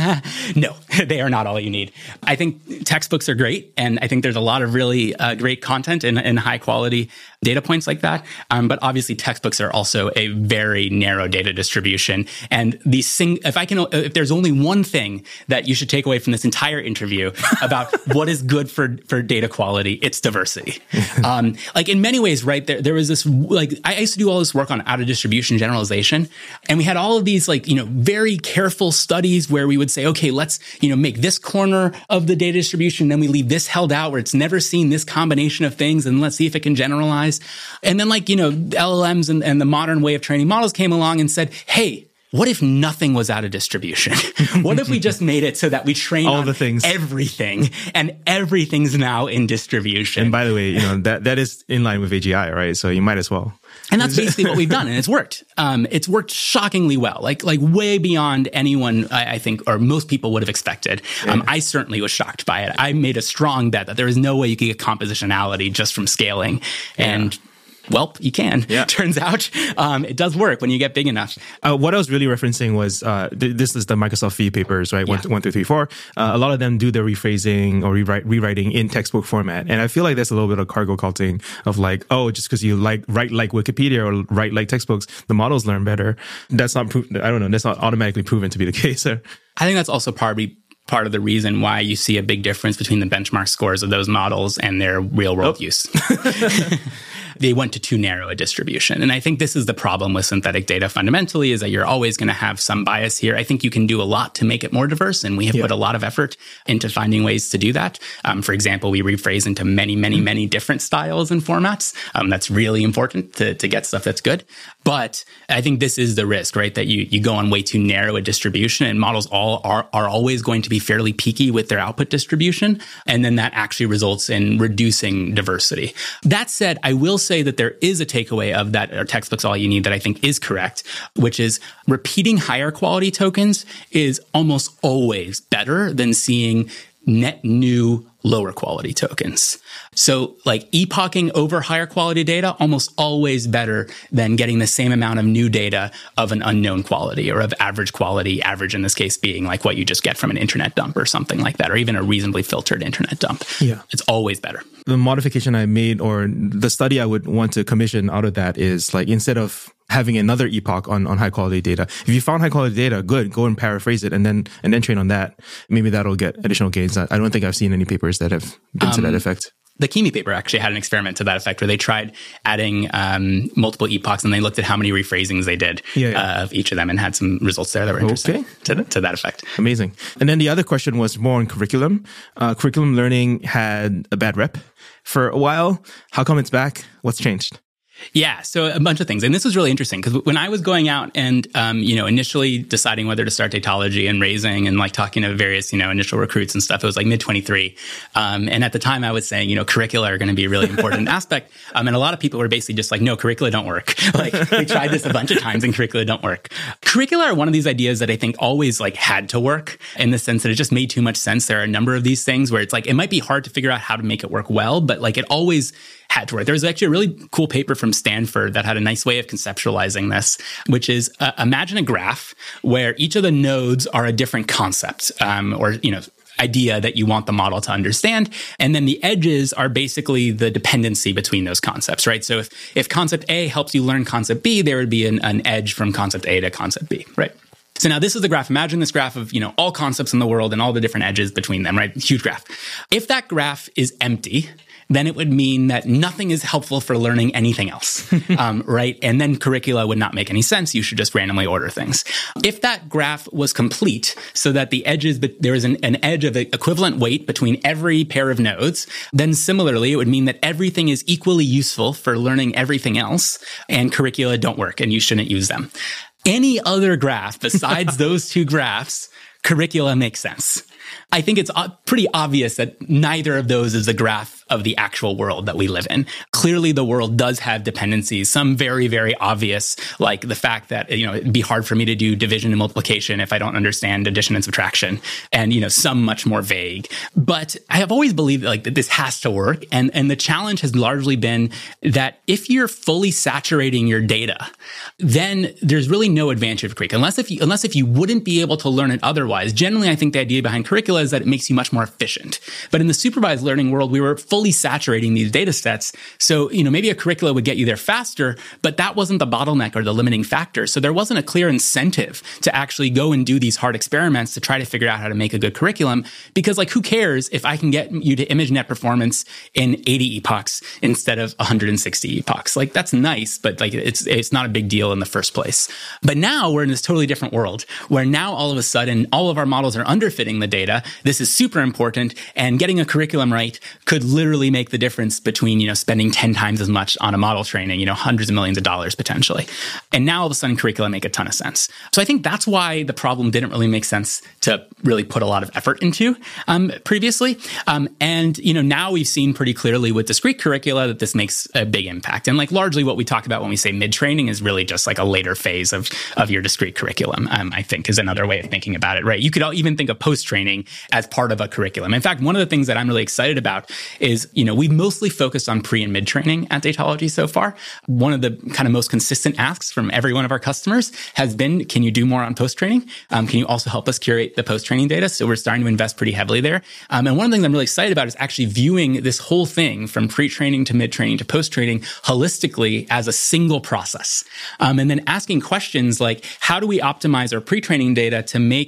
No, they are not all you need. I think textbooks are great, and I think there's a lot of really uh, great content and, and high-quality data points like that. Um, but obviously, textbooks are also a very narrow data distribution. And the sing- if I can, if there's only one thing that you should take away from this entire interview about what is good for for data quality, it's diversity. um, like in many ways, right? There, there was this like I used to do all this work on out of distribution generalization, and we had all of these like you know very careful studies where we would say, okay, let's, you know, make this corner of the data distribution, then we leave this held out where it's never seen this combination of things, and let's see if it can generalize. And then like, you know, L L Ms and, and the modern way of training models came along and said, hey, what if nothing was out of distribution? What if we just made it so that we train all on the things, everything, and everything's now in distribution? And by the way, you know, that, that is in line with A G I, right? So you might as well. And that's basically what we've done, and it's worked. Um, it's worked shockingly well, like like way beyond anyone I, I think, or most people would have expected. Um, yeah. I certainly was shocked by it. I made a strong bet that there is no way you could get compositionality just from scaling, yeah. and well, you can. Yeah. Turns out um, it does work when you get big enough. Uh, what I was really referencing was, uh, th- this is the Microsoft V papers, right? Yeah. One, one, two, three, four. Uh, a lot of them do the rephrasing or rewrite, rewriting in textbook format. And I feel like there's a little bit of cargo culting of like, oh, just because you like write like Wikipedia or write like textbooks, the models learn better. That's not, pro- I don't know, that's not automatically proven to be the case. I think that's also probably part of the reason why you see a big difference between the benchmark scores of those models and their real world oh. use. they went to too narrow a distribution. And I think this is the problem with synthetic data fundamentally, is that you're always going to have some bias here. I think you can do a lot to make it more diverse, and we have yeah. put a lot of effort into finding ways to do that. Um, for example, we rephrase into many, many, mm-hmm. many different styles and formats. Um, that's really important to, to get stuff that's good. But I think this is the risk, right? That you, you go on way too narrow a distribution, and models all are, are always going to be fairly peaky with their output distribution. And then that actually results in reducing diversity. That said, I will say that there is a takeaway of that, or textbook's all you need, that I think is correct, which is repeating higher quality tokens is almost always better than seeing net new lower quality tokens. So like epoching over higher quality data, almost always better than getting the same amount of new data of an unknown quality, or of average quality, average in this case being like what you just get from an internet dump or something like that, or even a reasonably filtered internet dump. Yeah. It's always better. The modification I made, or the study I would want to commission out of that, is like, instead of having another epoch on, on high quality data, if you found high quality data, good, go and paraphrase it and then and then train on that. Maybe that'll get additional gains. I don't think I've seen any papers that have been um, to that effect. The Kimi paper actually had an experiment to that effect, where they tried adding um, multiple epochs, and they looked at how many rephrasings they did yeah, yeah. Uh, of each of them, and had some results there that were interesting okay. to, th- to that effect. Amazing. And then the other question was more on curriculum. Uh, curriculum learning had a bad rep for a while. How come it's back? What's changed? Yeah, so a bunch of things. And this was really interesting, because when I was going out and, um, you know, initially deciding whether to start Datology and raising and like talking to various, you know, initial recruits and stuff, it was like mid twenty-three. Um, and at the time I was saying, you know, curricula are going to be a really important aspect. Um, and a lot of people were basically just like, no, curricula don't work. Like we tried this a bunch of times and curricula don't work. Curricula are one of these ideas that I think always like had to work, in the sense that it just made too much sense. There are a number of these things where it's like, it might be hard to figure out how to make it work well, but like it always had to work. There was actually a really cool paper from Stanford that had a nice way of conceptualizing this, which is uh, imagine a graph where each of the nodes are a different concept, um, or, you know, idea that you want the model to understand. And then the edges are basically the dependency between those concepts, right? So if, if concept A helps you learn concept B, there would be an, an edge from concept A to concept B, right? So now this is the graph. Imagine this graph of, you know, all concepts in the world and all the different edges between them, right? Huge graph. If that graph is empty, then it would mean that nothing is helpful for learning anything else, um, right? And then curricula would not make any sense. You should just randomly order things. If that graph was complete, so that the edges, but there is an, an edge of equivalent weight between every pair of nodes, then similarly, it would mean that everything is equally useful for learning everything else, and curricula don't work, and you shouldn't use them. Any other graph besides those two graphs, curricula makes sense. I think it's pretty obvious that neither of those is a graph of the actual world that we live in. Clearly, the world does have dependencies, some very, very obvious, like the fact that, you know, it'd be hard for me to do division and multiplication if I don't understand addition and subtraction, and, you know, some much more vague. But I have always believed like that this has to work. And, and the challenge has largely been that if you're fully saturating your data, then there's really no advantage of curriculum. Unless if you, unless if you wouldn't be able to learn it otherwise. Generally, I think the idea behind curricula is that it makes you much more efficient. But in the supervised learning world, we were fully saturating these data sets. So, you know, maybe a curricula would get you there faster, but that wasn't the bottleneck or the limiting factor. So there wasn't a clear incentive to actually go and do these hard experiments to try to figure out how to make a good curriculum. Because like, who cares if I can get you to ImageNet performance in eighty epochs instead of one hundred sixty epochs? Like, that's nice, but like, it's, it's not a big deal in the first place. But now we're in this totally different world where now all of a sudden, all of our models are underfitting the data. This is super important, and getting a curriculum right could literally make the difference between, you know, spending ten times as much on a model training, you know, hundreds of millions of dollars potentially. And now all of a sudden curricula make a ton of sense. So I think that's why the problem didn't really make sense to really put a lot of effort into um, previously. Um, and, you know, now we've seen pretty clearly with discrete curricula that this makes a big impact. And like largely what we talk about when we say mid-training is really just like a later phase of, of your discrete curriculum, um, I think is another way of thinking about it, right? You could even think of post-training as part of a curriculum. In fact, one of the things that I'm really excited about is, you know, we've mostly focused on pre and mid training at Datology so far. One of the kind of most consistent asks from every one of our customers has been, can you do more on post training? Um, can you also help us curate the post training data? So we're starting to invest pretty heavily there. Um, and one of the things I'm really excited about is actually viewing this whole thing from pre-training to mid-training to post-training holistically as a single process. Um, and then asking questions like, how do we optimize our pre-training data to make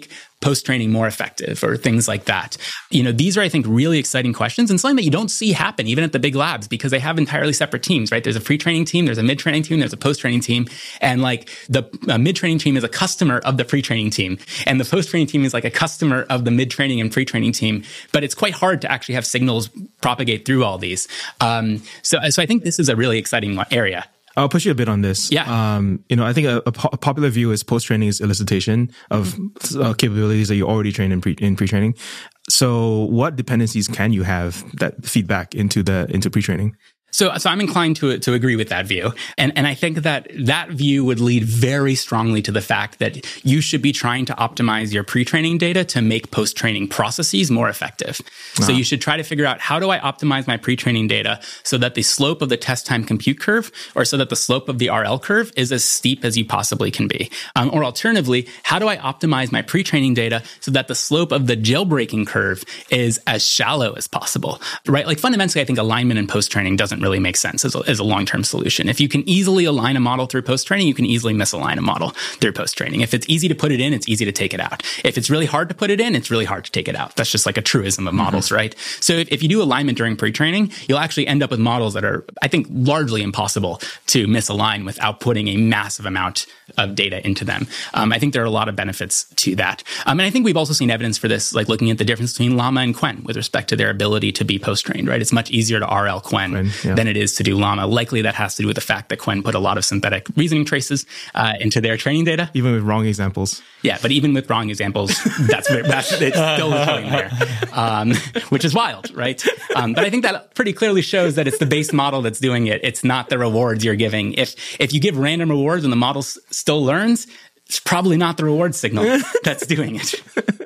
post-training more effective or things like that? You know, these are, I think, really exciting questions and something that you don't see happen even at the big labs because they have entirely separate teams, right? There's a pre-training team, there's a mid-training team, there's a post-training team. And like the uh, mid-training team is a customer of the pre-training team. And the post-training team is like a customer of the mid-training and pre-training team. But it's quite hard to actually have signals propagate through all these. Um, so, so I think this is a really exciting area. I'll push you a bit on this. Yeah. Um, you know, I think a, a, po- a popular view is post-training is elicitation of mm-hmm. uh, capabilities that you already trained in, pre- in pre-training. So what dependencies can you have that feed back into the, into pre-training? So, so I'm inclined to to agree with that view, and and I think that that view would lead very strongly to the fact that you should be trying to optimize your pre-training data to make post-training processes more effective. Uh-huh. So you should try to figure out, how do I optimize my pre-training data so that the slope of the test time compute curve, or so that the slope of the R L curve is as steep as you possibly can be, um, or alternatively, how do I optimize my pre-training data so that the slope of the jailbreaking curve is as shallow as possible, right? Like fundamentally, I think alignment in post-training doesn't really make sense as a, as a long-term solution. If you can easily align a model through post-training, you can easily misalign a model through post-training. If it's easy to put it in, it's easy to take it out. If it's really hard to put it in, it's really hard to take it out. That's just like a truism of models, mm-hmm. right? So if, if you do alignment during pre-training, you'll actually end up with models that are, I think, largely impossible to misalign without putting a massive amount of data into them. Um, I think there are a lot of benefits to that. Um, and I think we've also seen evidence for this, like looking at the difference between Llama and Qwen with respect to their ability to be post-trained, right? It's much easier to R L Qwen, Qwen yeah. than it is to do Llama. Likely that has to do with the fact that Qwen put a lot of synthetic reasoning traces uh, into their training data. Even with wrong examples. Yeah, but even with wrong examples, that's, that's it's still going there, um, which is wild, right? Um, but I think that pretty clearly shows that it's the base model that's doing it. It's not the rewards you're giving. If if you give random rewards and the model s- still learns, it's probably not the reward signal that's doing it.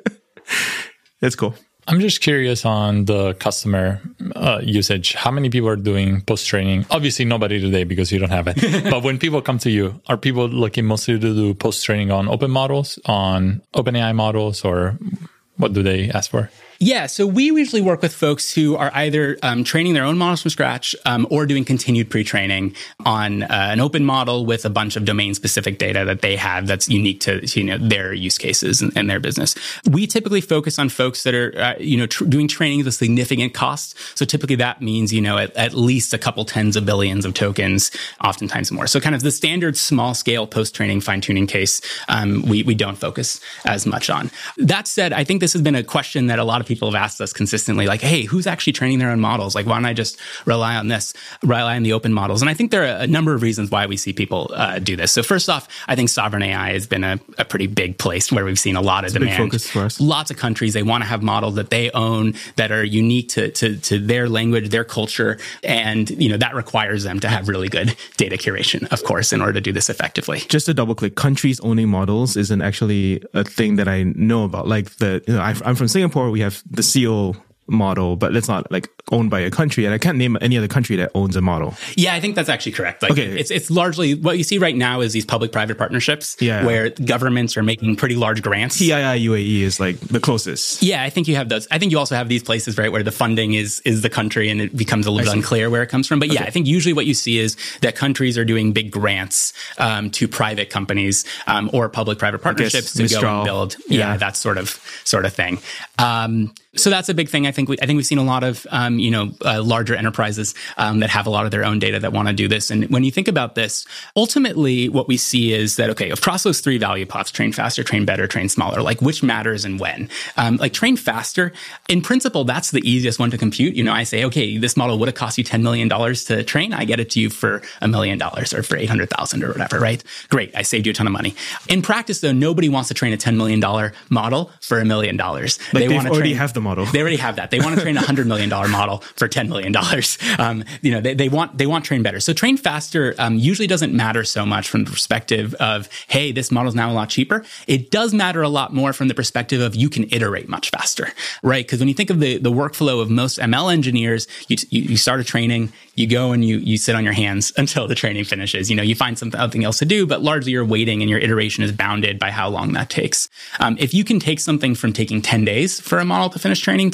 That's cool. I'm just curious on the customer uh, usage. How many people are doing post-training? Obviously, nobody today because you don't have it. But when people come to you, are people looking mostly to do post-training on open models, on OpenAI models, or what do they ask for? Yeah, so we usually work with folks who are either um, training their own models from scratch um, or doing continued pre-training on uh, an open model with a bunch of domain-specific data that they have that's unique to, you know, their use cases and, and their business. We typically focus on folks that are, uh, you know, tr- doing training at a significant cost. So typically that means, you know, at, at least a couple tens of billions of tokens, oftentimes more. So kind of the standard small-scale post-training fine-tuning case, um, we we don't focus as much on. That said, I think this has been a question that a lot of people have asked us consistently, like, hey, who's actually training their own models? Like, why don't I just rely on this, rely on the open models? And I think there are a number of reasons why we see people uh, do this. So first off, I think sovereign A I has been a, a pretty big place where we've seen a lot of it's demand. A big focus for us. Lots of countries, they want to have models that they own that are unique to, to, to their language, their culture. And, you know, that requires them to have really good data curation, of course, in order to do this effectively. Just to double click, countries owning models isn't actually a thing that I know about. Like the, you know, I'm from Singapore, we have the C O model, but it's not like owned by a country, and I can't name any other country that owns a model. Yeah, I think that's actually correct. Like, okay. it's it's largely what you see right now is these public-private partnerships yeah. where governments are making pretty large grants. T I I U A E is like the closest. Yeah, I think you have those. I think you also have these places, right, where the funding is is the country and it becomes a little bit unclear where it comes from. But yeah, okay. I think usually what you see is that countries are doing big grants um, to private companies um, or public-private partnerships to Mistral. go and build. Yeah, yeah, that sort of sort of thing. Um, so that's a big thing. I think we, I think we've seen a lot of, um, you know, uh, larger enterprises um, that have a lot of their own data that want to do this. And when you think about this, ultimately what we see is that, okay, across those three value pots, train faster, train better, train smaller, like which matters and when. Um, like train faster, in principle, that's the easiest one to compute. You know, I say, okay, this model would have cost you ten million dollars to train. I get it to you for a million dollars or for eight hundred thousand or whatever, right? Great. I saved you a ton of money. In practice, though, nobody wants to train a ten million dollars model for a million dollars. Like they want to already train, have the model. They already have that. They want to train a one hundred million dollars model for ten million dollars. Um, you know, they, they want they want train better. So train faster um, usually doesn't matter so much from the perspective of, hey, this model's now a lot cheaper. It does matter a lot more from the perspective of you can iterate much faster, right? Because when you think of the, the workflow of most M L engineers, you, you, you start a training, you go and you you sit on your hands until the training finishes. You know, you find something, something else to do, but largely you're waiting and your iteration is bounded by how long that takes. Um, if you can take something from taking ten days for a model to finish training to being over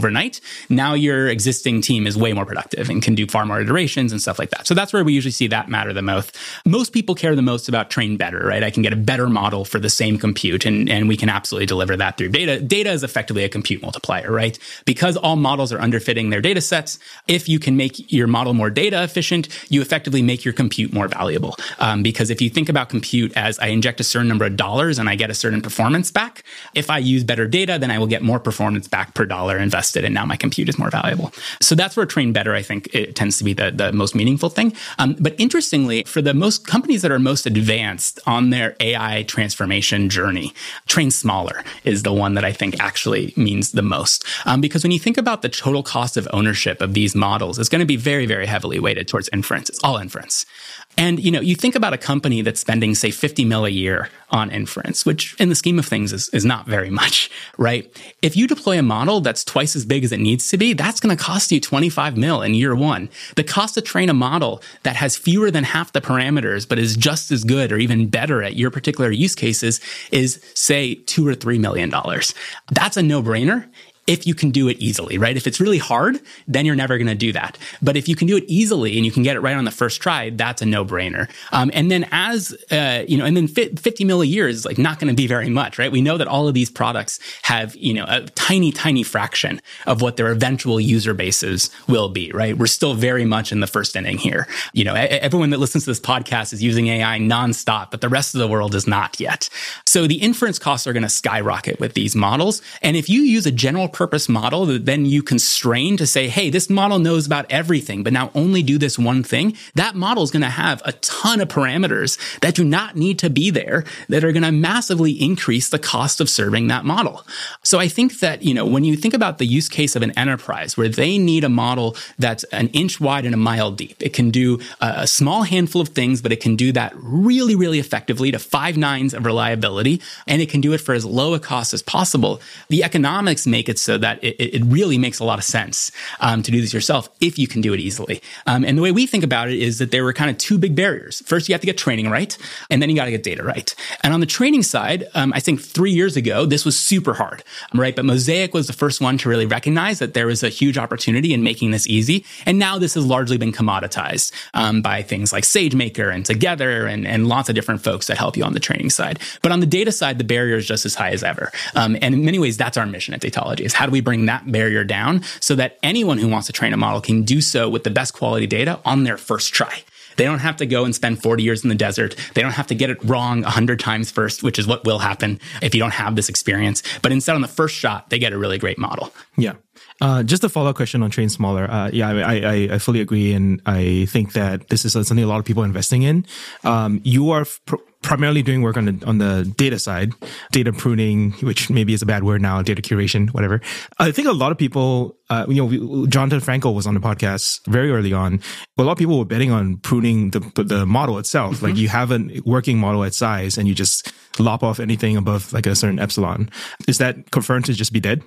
overnight. Now your existing team is way more productive and can do far more iterations and stuff like that. So that's where we usually see that matter the most. Most people care the most about train better, right? I can get a better model for the same compute, and, and we can absolutely deliver that through data. Data is effectively a compute multiplier, right? Because all models are underfitting their data sets, if you can make your model more data efficient, you effectively make your compute more valuable. Um, because if you think about compute as I inject a certain number of dollars and I get a certain performance back, if I use better data, then I will get more performance back per dollar invested, and now my compute is more valuable. So that's where train better, I think, it tends to be the, the most meaningful thing. Um, but interestingly, for the most companies that are most advanced on their A I transformation journey, train smaller is the one that I think actually means the most. Um, because when you think about the total cost of ownership of these models, it's going to be very, very heavily weighted towards inference. It's all inference. And, you know, you think about a company that's spending, say, fifty mil a year on inference, which in the scheme of things is, is not very much, right? If you deploy a model that's twice as big as it needs to be, that's going to cost you twenty-five mil in year one. The cost to train a model that has fewer than half the parameters, but is just as good or even better at your particular use cases is, say, two or three million dollars. That's a no-brainer. If you can do it easily, right? If it's really hard, then you're never going to do that. But if you can do it easily and you can get it right on the first try, that's a no-brainer. Um, and then as, uh, you know, and then fifty mil a year is like not going to be very much, right? We know that all of these products have, you know, a tiny, tiny fraction of what their eventual user bases will be, right? We're still very much in the first inning here. You know, everyone that listens to this podcast is using A I nonstop, but the rest of the world is not yet. So the inference costs are going to skyrocket with these models. And if you use a general purpose model that then you constrain to say, hey, this model knows about everything, but now only do this one thing, that model is going to have a ton of parameters that do not need to be there that are going to massively increase the cost of serving that model. So I think that, you know, when you think about the use case of an enterprise where they need a model that's an inch wide and a mile deep, it can do a small handful of things, but it can do that really, really effectively to five nines of reliability, and it can do it for as low a cost as possible. The economics make it so that it, it really makes a lot of sense um, to do this yourself if you can do it easily. Um, and the way we think about it is that there were kind of two big barriers. First, you have to get training right, and then you got to get data right. And on the training side, um, I think three years ago, this was super hard, right? But Mosaic was the first one to really recognize that there was a huge opportunity in making this easy. And now this has largely been commoditized um, by things like SageMaker and Together and, and lots of different folks that help you on the training side. But on the data side, the barrier is just as high as ever. Um, and in many ways, that's our mission at Datology, is how do we bring that barrier down so that anyone who wants to train a model can do so with the best quality data on their first try. They don't have to go and spend forty years in the desert. They don't have to get it wrong one hundred times first, which is what will happen if you don't have this experience. But instead, on the first shot, they get a really great model. Yeah. Uh, just a follow-up question on train smaller. Uh, yeah, I, I, I fully agree. And I think that this is something a lot of people are investing in. Um, you are pr- primarily doing work on the, on the data side, data pruning, which maybe is a bad word now, data curation, whatever. I think a lot of people, uh, you know, we, Jonathan Frankel was on the podcast very early on. A lot of people were betting on pruning the, the model itself. Mm-hmm. Like you have a working model at size and you just lop off anything above like a certain epsilon. Is that confirmed to just be dead?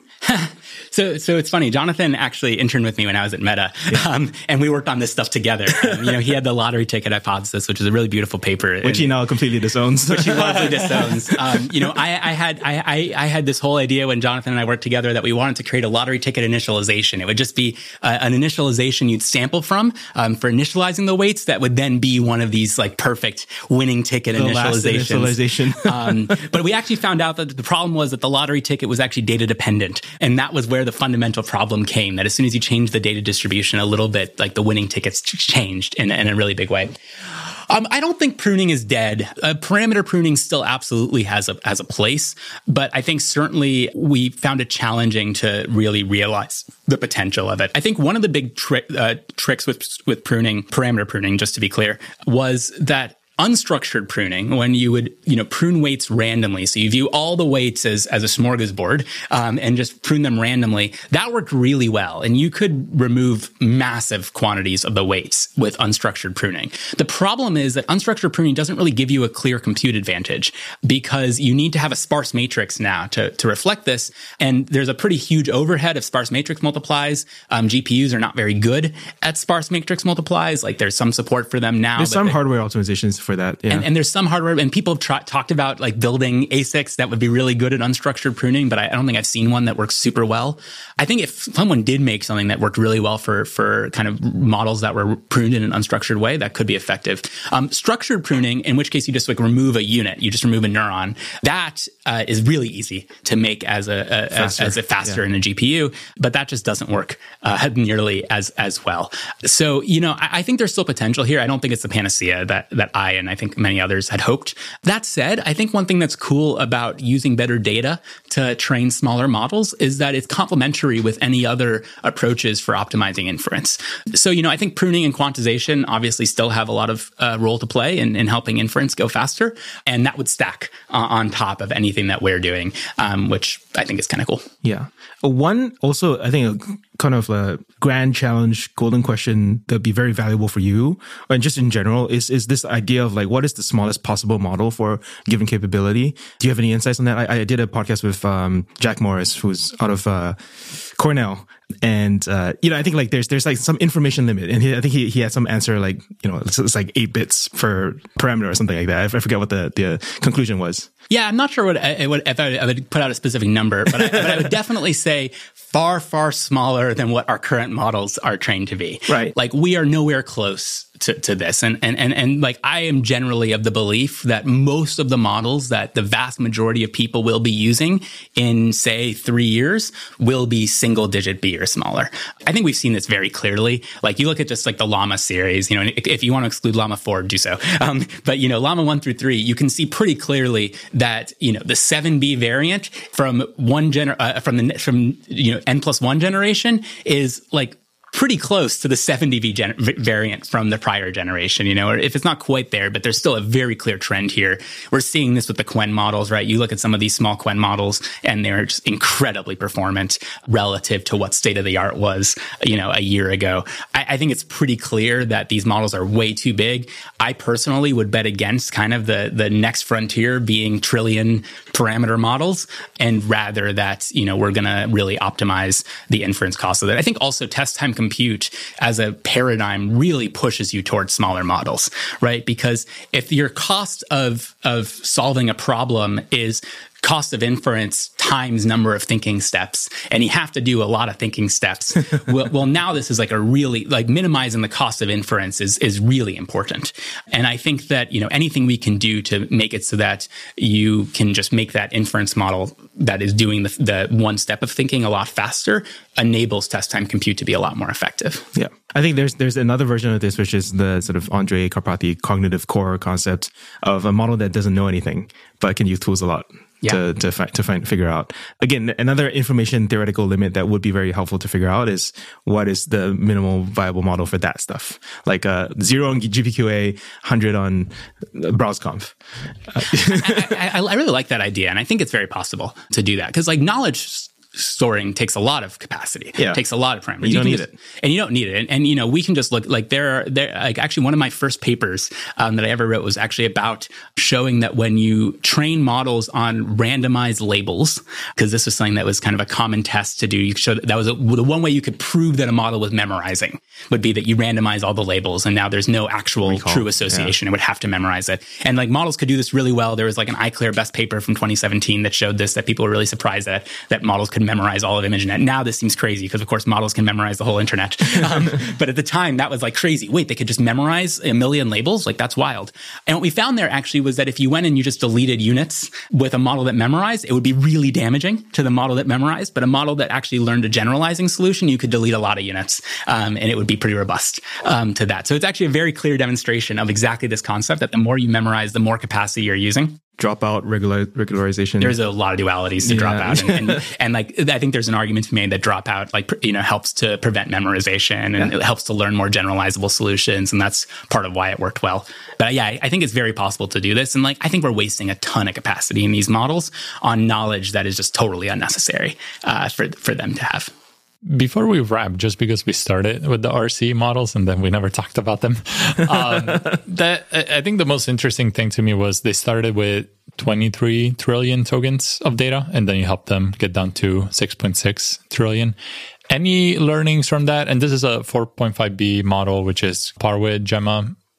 So, so it's funny. Jonathan actually interned with me when I was at Meta, yeah. um, and we worked on this stuff together. Um, you know, he had the lottery ticket hypothesis, which is a really beautiful paper, which and, he now completely disowns. Which he largely disowns. Um, you know, I, I had I, I, I had this whole idea when Jonathan and I worked together that we wanted to create a lottery ticket initialization. It would just be uh, an initialization you'd sample from um, for initializing the weights that would then be one of these like perfect winning ticket the initializations. Initialization. um, but we actually found out that the problem was that the lottery ticket was actually data dependent, and that was where the fundamental problem came, that as soon as you change the data distribution a little bit, like the winning tickets changed in, in a really big way. Um, I don't think pruning is dead. Uh, parameter pruning still absolutely has a has a place, but I think certainly we found it challenging to really realize the potential of it. I think one of the big tri- uh, tricks with with pruning, parameter pruning, just to be clear, was that unstructured pruning, when you would, you know, prune weights randomly. So you view all the weights as, as a smorgasbord, um, and just prune them randomly. That worked really well. And you could remove massive quantities of the weights with unstructured pruning. The problem is that unstructured pruning doesn't really give you a clear compute advantage because you need to have a sparse matrix now to, to reflect this. And there's a pretty huge overhead if sparse matrix multiplies. Um, G P Us are not very good at sparse matrix multiplies. Like there's some support for them now. There's some they, hardware optimizations for that. Yeah. And, and there's some hardware, and people have tra- talked about like building A S I Cs that would be really good at unstructured pruning, but I, I don't think I've seen one that works super well. I think if someone did make something that worked really well for for kind of models that were pruned in an unstructured way, that could be effective. Um, structured pruning, in which case you just like remove a unit, you just remove a neuron, that uh, is really easy to make as a, a as, as a faster yeah. in a G P U, but that just doesn't work uh, nearly as as well. So you know, I, I think there's still potential here. I don't think it's the panacea that that I and I think many others had hoped. That said, I think one thing that's cool about using better data to train smaller models is that it's complementary with any other approaches for optimizing inference. So, you know, I think pruning and quantization obviously still have a lot of uh, role to play in, in helping inference go faster. And that would stack uh, on top of anything that we're doing, um, which I think is kind of cool. Yeah. One also, I think, a kind of a grand challenge, golden question that'd be very valuable for you, and just in general, is is this idea of like, what is the smallest possible model for a given capability? Do you have any insights on that? I, I did a podcast with um, Jack Morris, who's out of uh, Cornell. And, uh, you know, I think like there's, there's like some information limit. And he, I think he, he had some answer like, you know, it's, it's like eight bits per parameter or something like that. I, I forget what the, the conclusion was. Yeah, I'm not sure what I would, if I would put out a specific number, but I, but I would definitely say far, far smaller than what our current models are trained to be. Right. Like we are nowhere close to, to this. And, and, and, and like, I am generally of the belief that most of the models that the vast majority of people will be using in, say, three years will be single digit B or smaller. I think we've seen this very clearly. Like you look at just like the Llama series, you know, if you want to exclude Llama four, do so. Um, but, you know, Llama one through three, you can see pretty clearly that, you know, the seven B variant from one gener, uh, from the, from, you know, N plus one generation is like pretty close to the seventy V gen- variant from the prior generation, you know, or if it's not quite there, but there's still a very clear trend here. We're seeing this with the Qwen models, right? You look at some of these small Qwen models and they're just incredibly performant relative to what state of the art was, you know, a year ago. I, I think it's pretty clear that these models are way too big. I personally would bet against kind of the, the next frontier being trillion parameter models, and rather that, you know, we're going to really optimize the inference cost of that. I think also test time compute as a paradigm really pushes you towards smaller models, right? Because if your cost of, of solving a problem is cost of inference times number of thinking steps, and you have to do a lot of thinking steps. well, well, now this is like a really, like minimizing the cost of inference is, is really important. And I think that, you know, anything we can do to make it so that you can just make that inference model that is doing the, the one step of thinking a lot faster enables test time compute to be a lot more effective. Yeah. I think there's there's another version of this, which is the sort of Andrej Karpathy cognitive core concept of a model that doesn't know anything, but can use tools a lot. Yeah. To to find to find figure out. Again, another information theoretical limit that would be very helpful to figure out is what is the minimal viable model for that stuff. Like uh, zero on G P Q A, one hundred on BrowseConf. Uh, I, I, I really like that idea, and I think it's very possible to do that because like knowledge storing takes a lot of capacity. Yeah. It takes a lot of parameters. You, you don't need just, it. And you don't need it. And, and, you know, we can just look like there are, there, like actually one of my first papers um, that I ever wrote was actually about showing that when you train models on randomized labels, because this was something that was kind of a common test to do. You showed that was a, the one way you could prove that a model was memorizing would be that you randomize all the labels. And now there's no actual Recall. true association. Yeah. It would have to memorize it. And like models could do this really well. There was like an iClear best paper from twenty seventeen that showed this, that people were really surprised that, that models could memorize all of ImageNet. Now this seems crazy because, of course, models can memorize the whole internet. Um, but at the time, that was like crazy. Wait, they could just memorize a million labels? Like, that's wild. And what we found there actually was that if you went and you just deleted units with a model that memorized, it would be really damaging to the model that memorized. But a model that actually learned a generalizing solution, you could delete a lot of units, um, and it would be pretty robust um, to that. So it's actually a very clear demonstration of exactly this concept that the more you memorize, the more capacity you're using. Dropout regular regularization. There's a lot of dualities to yeah. drop out, and, and, and like I think there's an argument to be made that dropout, like you know, helps to prevent memorization and yeah. it helps to learn more generalizable solutions, and that's part of why it worked well. But yeah, I think it's very possible to do this, and like I think we're wasting a ton of capacity in these models on knowledge that is just totally unnecessary uh, for for them to have. Before we wrap, just because we started with the R C models and then we never talked about them, um, that I think the most interesting thing to me was they started with twenty-three trillion tokens of data, and then you helped them get down to six point six trillion. Any learnings from that? And this is a four point five B model, which is par with Gemma.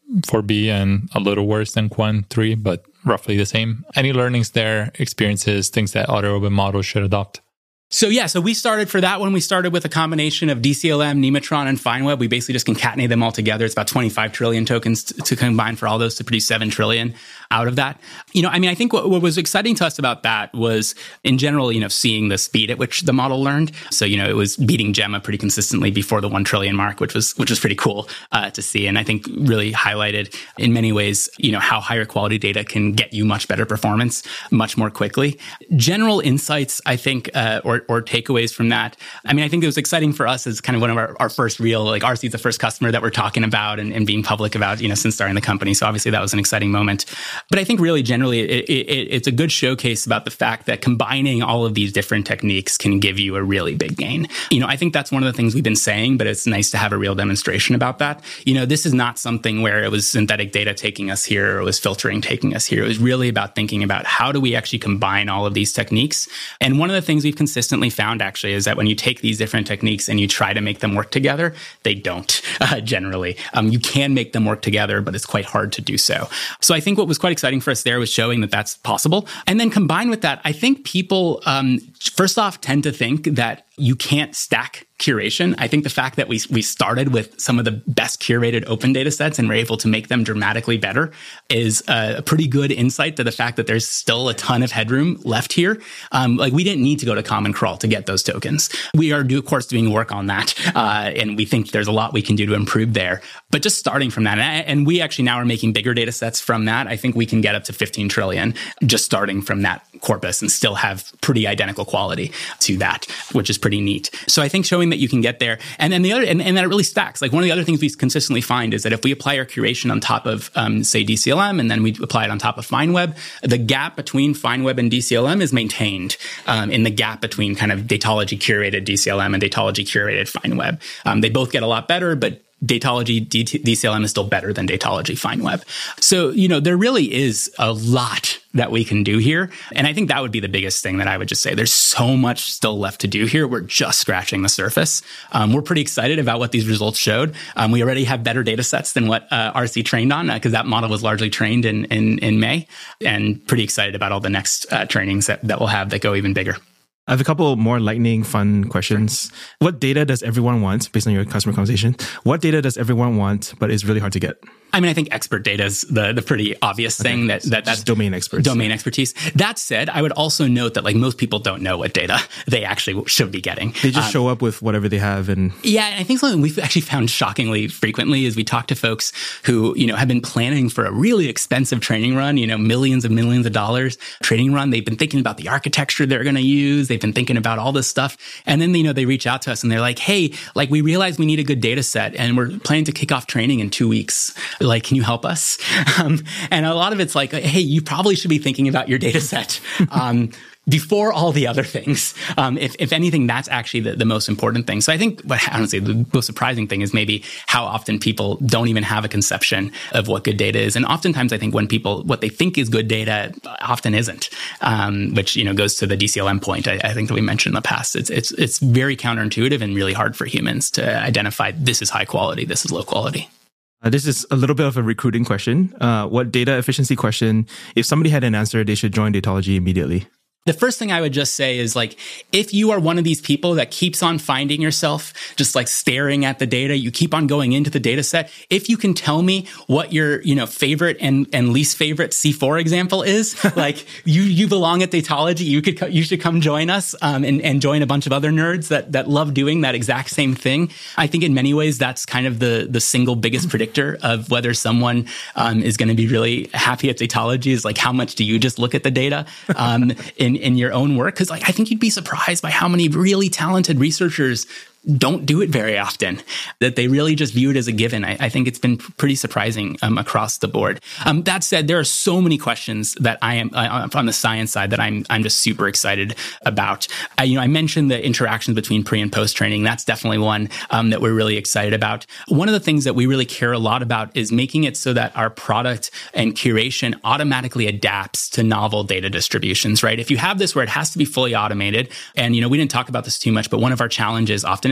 four B and a little worse than Qwen three, but roughly the same. Any learnings there, experiences, things that other open models should adopt? So yeah, so we started for that one. We started with a combination of D C L M, Nematron, and FineWeb. We basically just concatenated them all together. It's about twenty-five trillion tokens to, to combine for all those to produce seven trillion out of that. You know, I mean, I think what, what was exciting to us about that was, in general, you know, seeing the speed at which the model learned. So, you know, it was beating Gemma pretty consistently before the one trillion mark, which was which was pretty cool uh, to see. And I think really highlighted in many ways, you know, how higher quality data can get you much better performance much more quickly. General insights, I think, uh, or or takeaways from that. I mean, I think it was exciting for us as kind of one of our, our first real, like R C is the first customer that we're talking about and, and being public about, you know, since starting the company. So obviously that was an exciting moment. But I think really generally it, it, it's a good showcase about the fact that combining all of these different techniques can give you a really big gain. You know, I think that's one of the things we've been saying, but it's nice to have a real demonstration about that. You know, this is not something where it was synthetic data taking us here or it was filtering taking us here. It was really about thinking about how do we actually combine all of these techniques. And one of the things we've consistently found actually is that when you take these different techniques and you try to make them work together, they don't uh, generally. Um, you can make them work together, but it's quite hard to do so. So I think what was quite exciting for us there was showing that that's possible. And then combined with that, I think people, um, first off, tend to think that you can't stack curation. I think the fact that we we started with some of the best curated open data sets and we're able to make them dramatically better is a pretty good insight to the fact that there's still a ton of headroom left here. Um, like we didn't need to go to Common Crawl to get those tokens. We are, do, of course, doing work on that. Uh, and we think there's a lot we can do to improve there. But just starting from that, and, and we actually now are making bigger data sets from that. I think we can get up to fifteen trillion just starting from that corpus and still have pretty identical quality to that, which is pretty neat. So I think showing that you can get there, and then the other, and, and that it really stacks. Like one of the other things we consistently find is that if we apply our curation on top of, um, say, D C L M, and then we apply it on top of FineWeb, the gap between FineWeb and D C L M is maintained um, in the gap between kind of Datology curated D C L M and Datology curated FineWeb. Um, they both get a lot better, but Datology D C L M is still better than Datology FineWeb. So, you know, there really is a lot that we can do here. And I think that would be the biggest thing that I would just say. There's so much still left to do here. We're just scratching the surface. Um, we're pretty excited about what these results showed. Um, we already have better data sets than what uh, R C trained on because uh, that model was largely trained in, in, in May, and pretty excited about all the next uh, trainings that, that we'll have that go even bigger. I have a couple more lightning fun questions. Sure. What data does everyone want based on your customer conversation? What data does everyone want, but is really hard to get? I mean, I think expert data is the, the pretty obvious okay. thing that, that that's Just domain experts. Domain expertise. That said, I would also note that like most people don't know what data they actually should be getting. They just um, show up with whatever they have. And yeah, and I think something we've actually found shockingly frequently is we talk to folks who, you know, have been planning for a really expensive training run, you know, millions and millions of dollars training run. They've been thinking about the architecture they're going to use. They've been thinking about all this stuff. And then, you know, they reach out to us and they're like, hey, like we realize we need a good data set and we're planning to kick off training in two weeks. Like, can you help us? Um, and a lot of it's like, hey, you probably should be thinking about your data set um, before all the other things. Um, if, if anything, that's actually the, the most important thing. So I think, I don't say the most surprising thing is maybe how often people don't even have a conception of what good data is. And oftentimes I think when people, what they think is good data often isn't, um, which, you know, goes to the D C L M point I, I think that we mentioned in the past. It's, it's, it's very counterintuitive and really hard for humans to identify this is high quality, this is low quality. Uh, this is a little bit of a recruiting question. Uh, what data efficiency question, if somebody had an answer, they should join Datology immediately? The first thing I would just say is like, if you are one of these people that keeps on finding yourself just like staring at the data, you keep on going into the data set. If you can tell me what your, you know, favorite and, and least favorite C four example is, like you, you belong at Datology, you could, co- you should come join us, um, and, and join a bunch of other nerds that, that love doing that exact same thing. I think in many ways, that's kind of the, the single biggest predictor of whether someone, um, is going to be really happy at Datology is like, how much do you just look at the data, um, in, in your own work? Because like I think you'd be surprised by how many really talented researchers don't do it very often, that they really just view it as a given. I, I think it's been pretty surprising um, across the board. Um, that said, there are so many questions that I am uh, on the science side that I'm I'm just super excited about. I, you know, I mentioned the interactions between pre and post training. That's definitely one um, that we're really excited about. One of the things that we really care a lot about is making it so that our product and curation automatically adapts to novel data distributions. Right? If you have this where it has to be fully automated, and you know, we didn't talk about this too much, but one of our challenges often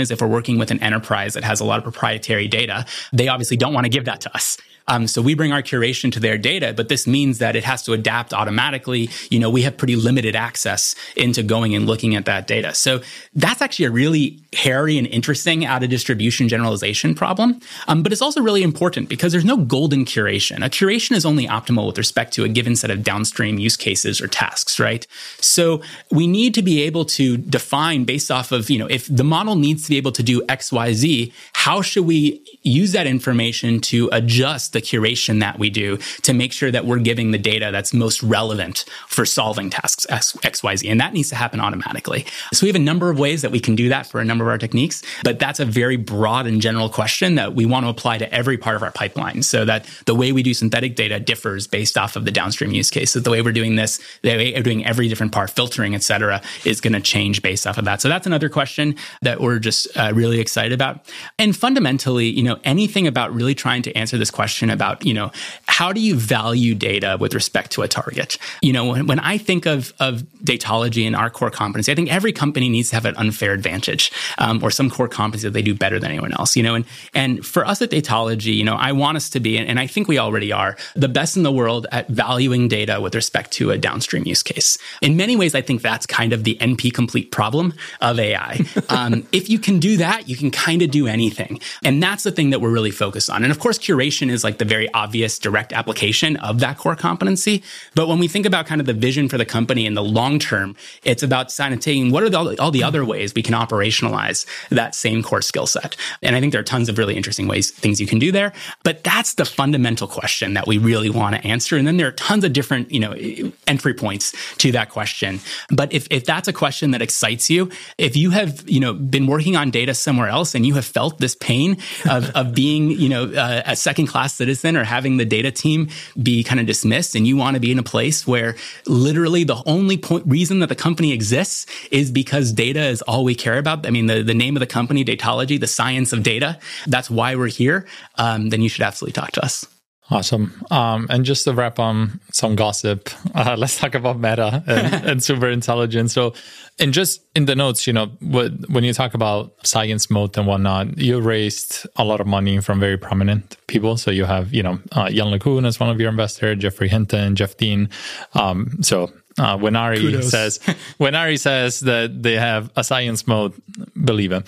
is if we're working with an enterprise that has a lot of proprietary data, they obviously don't want to give that to us. Um, so we bring our curation to their data, but this means that it has to adapt automatically. You know, we have pretty limited access into going and looking at that data. So that's actually a really hairy and interesting out of distribution generalization problem. Um, but it's also really important because there's no golden curation. A curation is only optimal with respect to a given set of downstream use cases or tasks, right? So we need to be able to define based off of, you know, if the model needs to be able to do X, Y, Z, how should we use that information to adjust the curation that we do to make sure that we're giving the data that's most relevant for solving tasks X, Y, Z. And that needs to happen automatically. So we have a number of ways that we can do that for a number of our techniques, but that's a very broad and general question that we want to apply to every part of our pipeline so that the way we do synthetic data differs based off of the downstream use cases. The way we're doing this, the way we're doing every different part, filtering, et cetera, is going to change based off of that. So that's another question that we're just uh, really excited about. And fundamentally, you know, anything about really trying to answer this question about, you know, how do you value data with respect to a target? You know, when, when I think of, of datology and our core competency, I think every company needs to have an unfair advantage um, or some core competency that they do better than anyone else, you know, and, and for us at Datology, you know, I want us to be, and, and I think we already are, the best in the world at valuing data with respect to a downstream use case. In many ways, I think that's kind of the N P complete problem of A I. Um, if you can do that, you can kind of do anything. And that's the thing that we're really focused on. And of course, curation is like the very obvious direct application of that core competency. But when we think about kind of the vision for the company in the long term, it's about saying, what are the, all the other ways we can operationalize that same core skill set? And I think there are tons of really interesting ways, things you can do there. But that's the fundamental question that we really want to answer. And then there are tons of different, you know, entry points to that question. But if, if that's a question that excites you, if you have, you know, been working on data somewhere else and you have felt this pain of, of being, you know, uh, a second-class citizen or having the data team be kind of dismissed, and you want to be in a place where literally the only point reason that the company exists is because data is all we care about. I mean, the, the name of the company, Datology, the science of data, that's why we're here. Um, then you should absolutely talk to us. Awesome. Um, and just to wrap on some gossip, uh, let's talk about Meta and, and super intelligence. So, and just in the notes, you know, what, when you talk about science moat and whatnot, you raised a lot of money from very prominent people. So you have, you know, uh, Jan LeCun as one of your investors, Jeffrey Hinton, Jeff Dean. Um, so uh, when Ari Kudos. says, when Ari says that they have a science moat, believe him.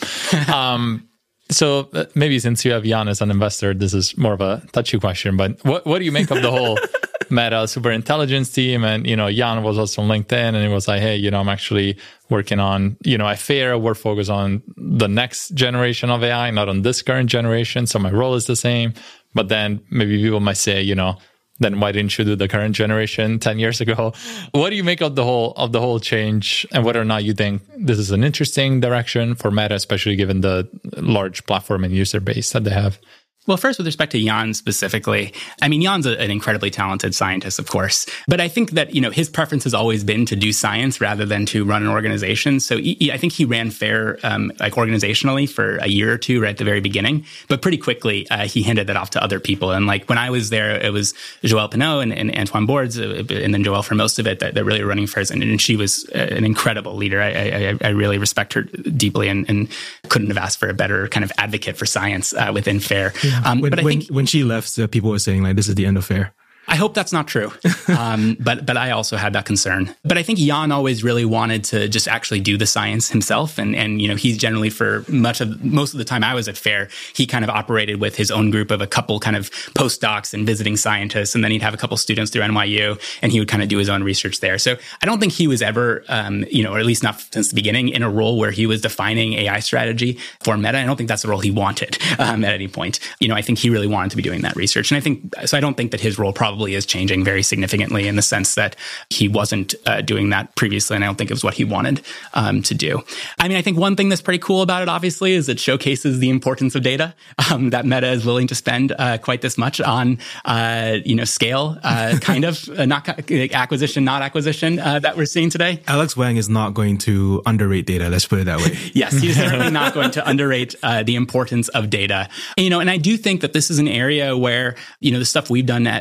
Um, So uh, maybe since you have Jan as an investor, this is more of a touchy question, but what, what do you make of the whole Meta super intelligence team? And, you know, Jan was also on LinkedIn and he was like, hey, you know, I'm actually working on, you know, I fear we're focused on the next generation of A I, not on this current generation. So my role is the same. But then maybe people might say, you know, then why didn't you do the current generation ten years ago? What do you make of the whole of the whole change, and whether or not you think this is an interesting direction for Meta, especially given the large platform and user base that they have? Well, first, with respect to Jan specifically, I mean, Jan's a, an incredibly talented scientist, of course. But I think that, you know, his preference has always been to do science rather than to run an organization. So he, I think he ran FAIR, um, like organizationally for a year or two right at the very beginning. But pretty quickly, uh, he handed that off to other people. And like when I was there, it was Joelle Pineau and, and Antoine Boards, uh, and then Joelle for most of it, that, that really were running FAIRs. And, and she was uh, an incredible leader. I, I, I really respect her deeply and, and couldn't have asked for a better kind of advocate for science uh, within FAIR. Yeah. Um, when, but I when, think when she left, uh, people were saying like, this is the end of FAIR. I hope that's not true. Um, but but I also had that concern. But I think Jan always really wanted to just actually do the science himself. And, and you know, he's generally for much of, most of the time I was at FAIR, he kind of operated with his own group of a couple kind of postdocs and visiting scientists. And then he'd have a couple students through N Y U and he would kind of do his own research there. So I don't think he was ever, um, you know, or at least not since the beginning, in a role where he was defining A I strategy for Meta. I don't think that's the role he wanted um, at any point. You know, I think he really wanted to be doing that research. And I think, so I don't think that his role probably is changing very significantly in the sense that he wasn't uh, doing that previously, and I don't think it was what he wanted um, to do. I mean, I think one thing that's pretty cool about it, obviously, is it showcases the importance of data, um, that Meta is willing to spend uh, quite this much on, uh, you know, scale, uh, kind of, uh, not acquisition, not acquisition, uh, that we're seeing today. Alex Wang is not going to underrate data, let's put it that way. Yes, he's certainly not going to underrate uh, the importance of data. And, you know, and I do think that this is an area where, you know, the stuff we've done is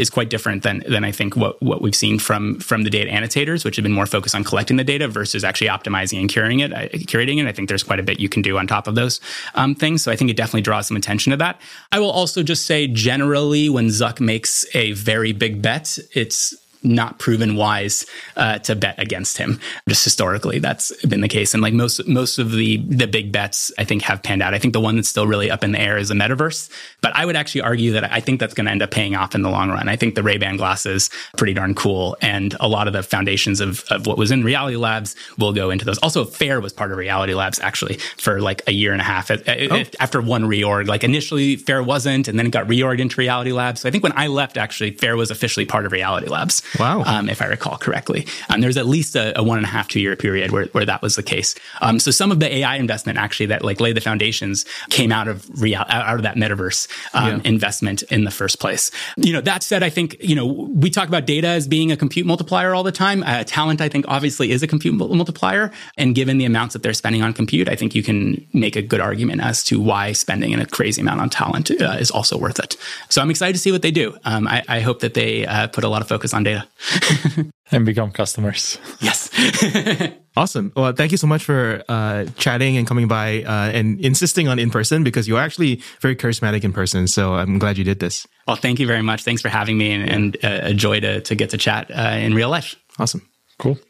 is quite different than than I think what what we've seen from from the data annotators, which have been more focused on collecting the data versus actually optimizing and curating it. Uh, curating it, I think there's quite a bit you can do on top of those um, things. So I think it definitely draws some attention to that. I will also just say, generally, when Zuck makes a very big bet, it's not proven wise uh, to bet against him. Just historically, that's been the case. And like most most of the the big bets, I think, have panned out. I think the one that's still really up in the air is the metaverse. But I would actually argue that I think that's going to end up paying off in the long run. I think the Ray-Ban glasses are pretty darn cool. And a lot of the foundations of, of what was in Reality Labs will go into those. Also, Fair was part of Reality Labs, actually, for like a year and a half. It, it, oh. After one reorg. Like initially, Fair wasn't, and then it got reorged into Reality Labs. So I think when I left, actually, Fair was officially part of Reality Labs. Wow. Um, if I recall correctly. Um, there's at least a, a one and a half, two year period where, where that was the case. Um, so some of the A I investment actually that like laid the foundations came out of real, out of that metaverse um, yeah. investment in the first place. You know, that said, I think, you know, we talk about data as being a compute multiplier all the time. Uh, talent, I think, obviously is a compute multiplier. And given the amounts that they're spending on compute, I think you can make a good argument as to why spending in a crazy amount on talent uh, is also worth it. So I'm excited to see what they do. Um, I, I hope that they uh, put a lot of focus on data. And become customers. Yes. Awesome. Well, thank you so much for uh, chatting and coming by uh, and insisting on in person, because you're actually very charismatic in person. So I'm glad you did this. Well, thank you very much. Thanks for having me, and, and uh, a joy to, to get to chat uh, in real life. Awesome. Cool.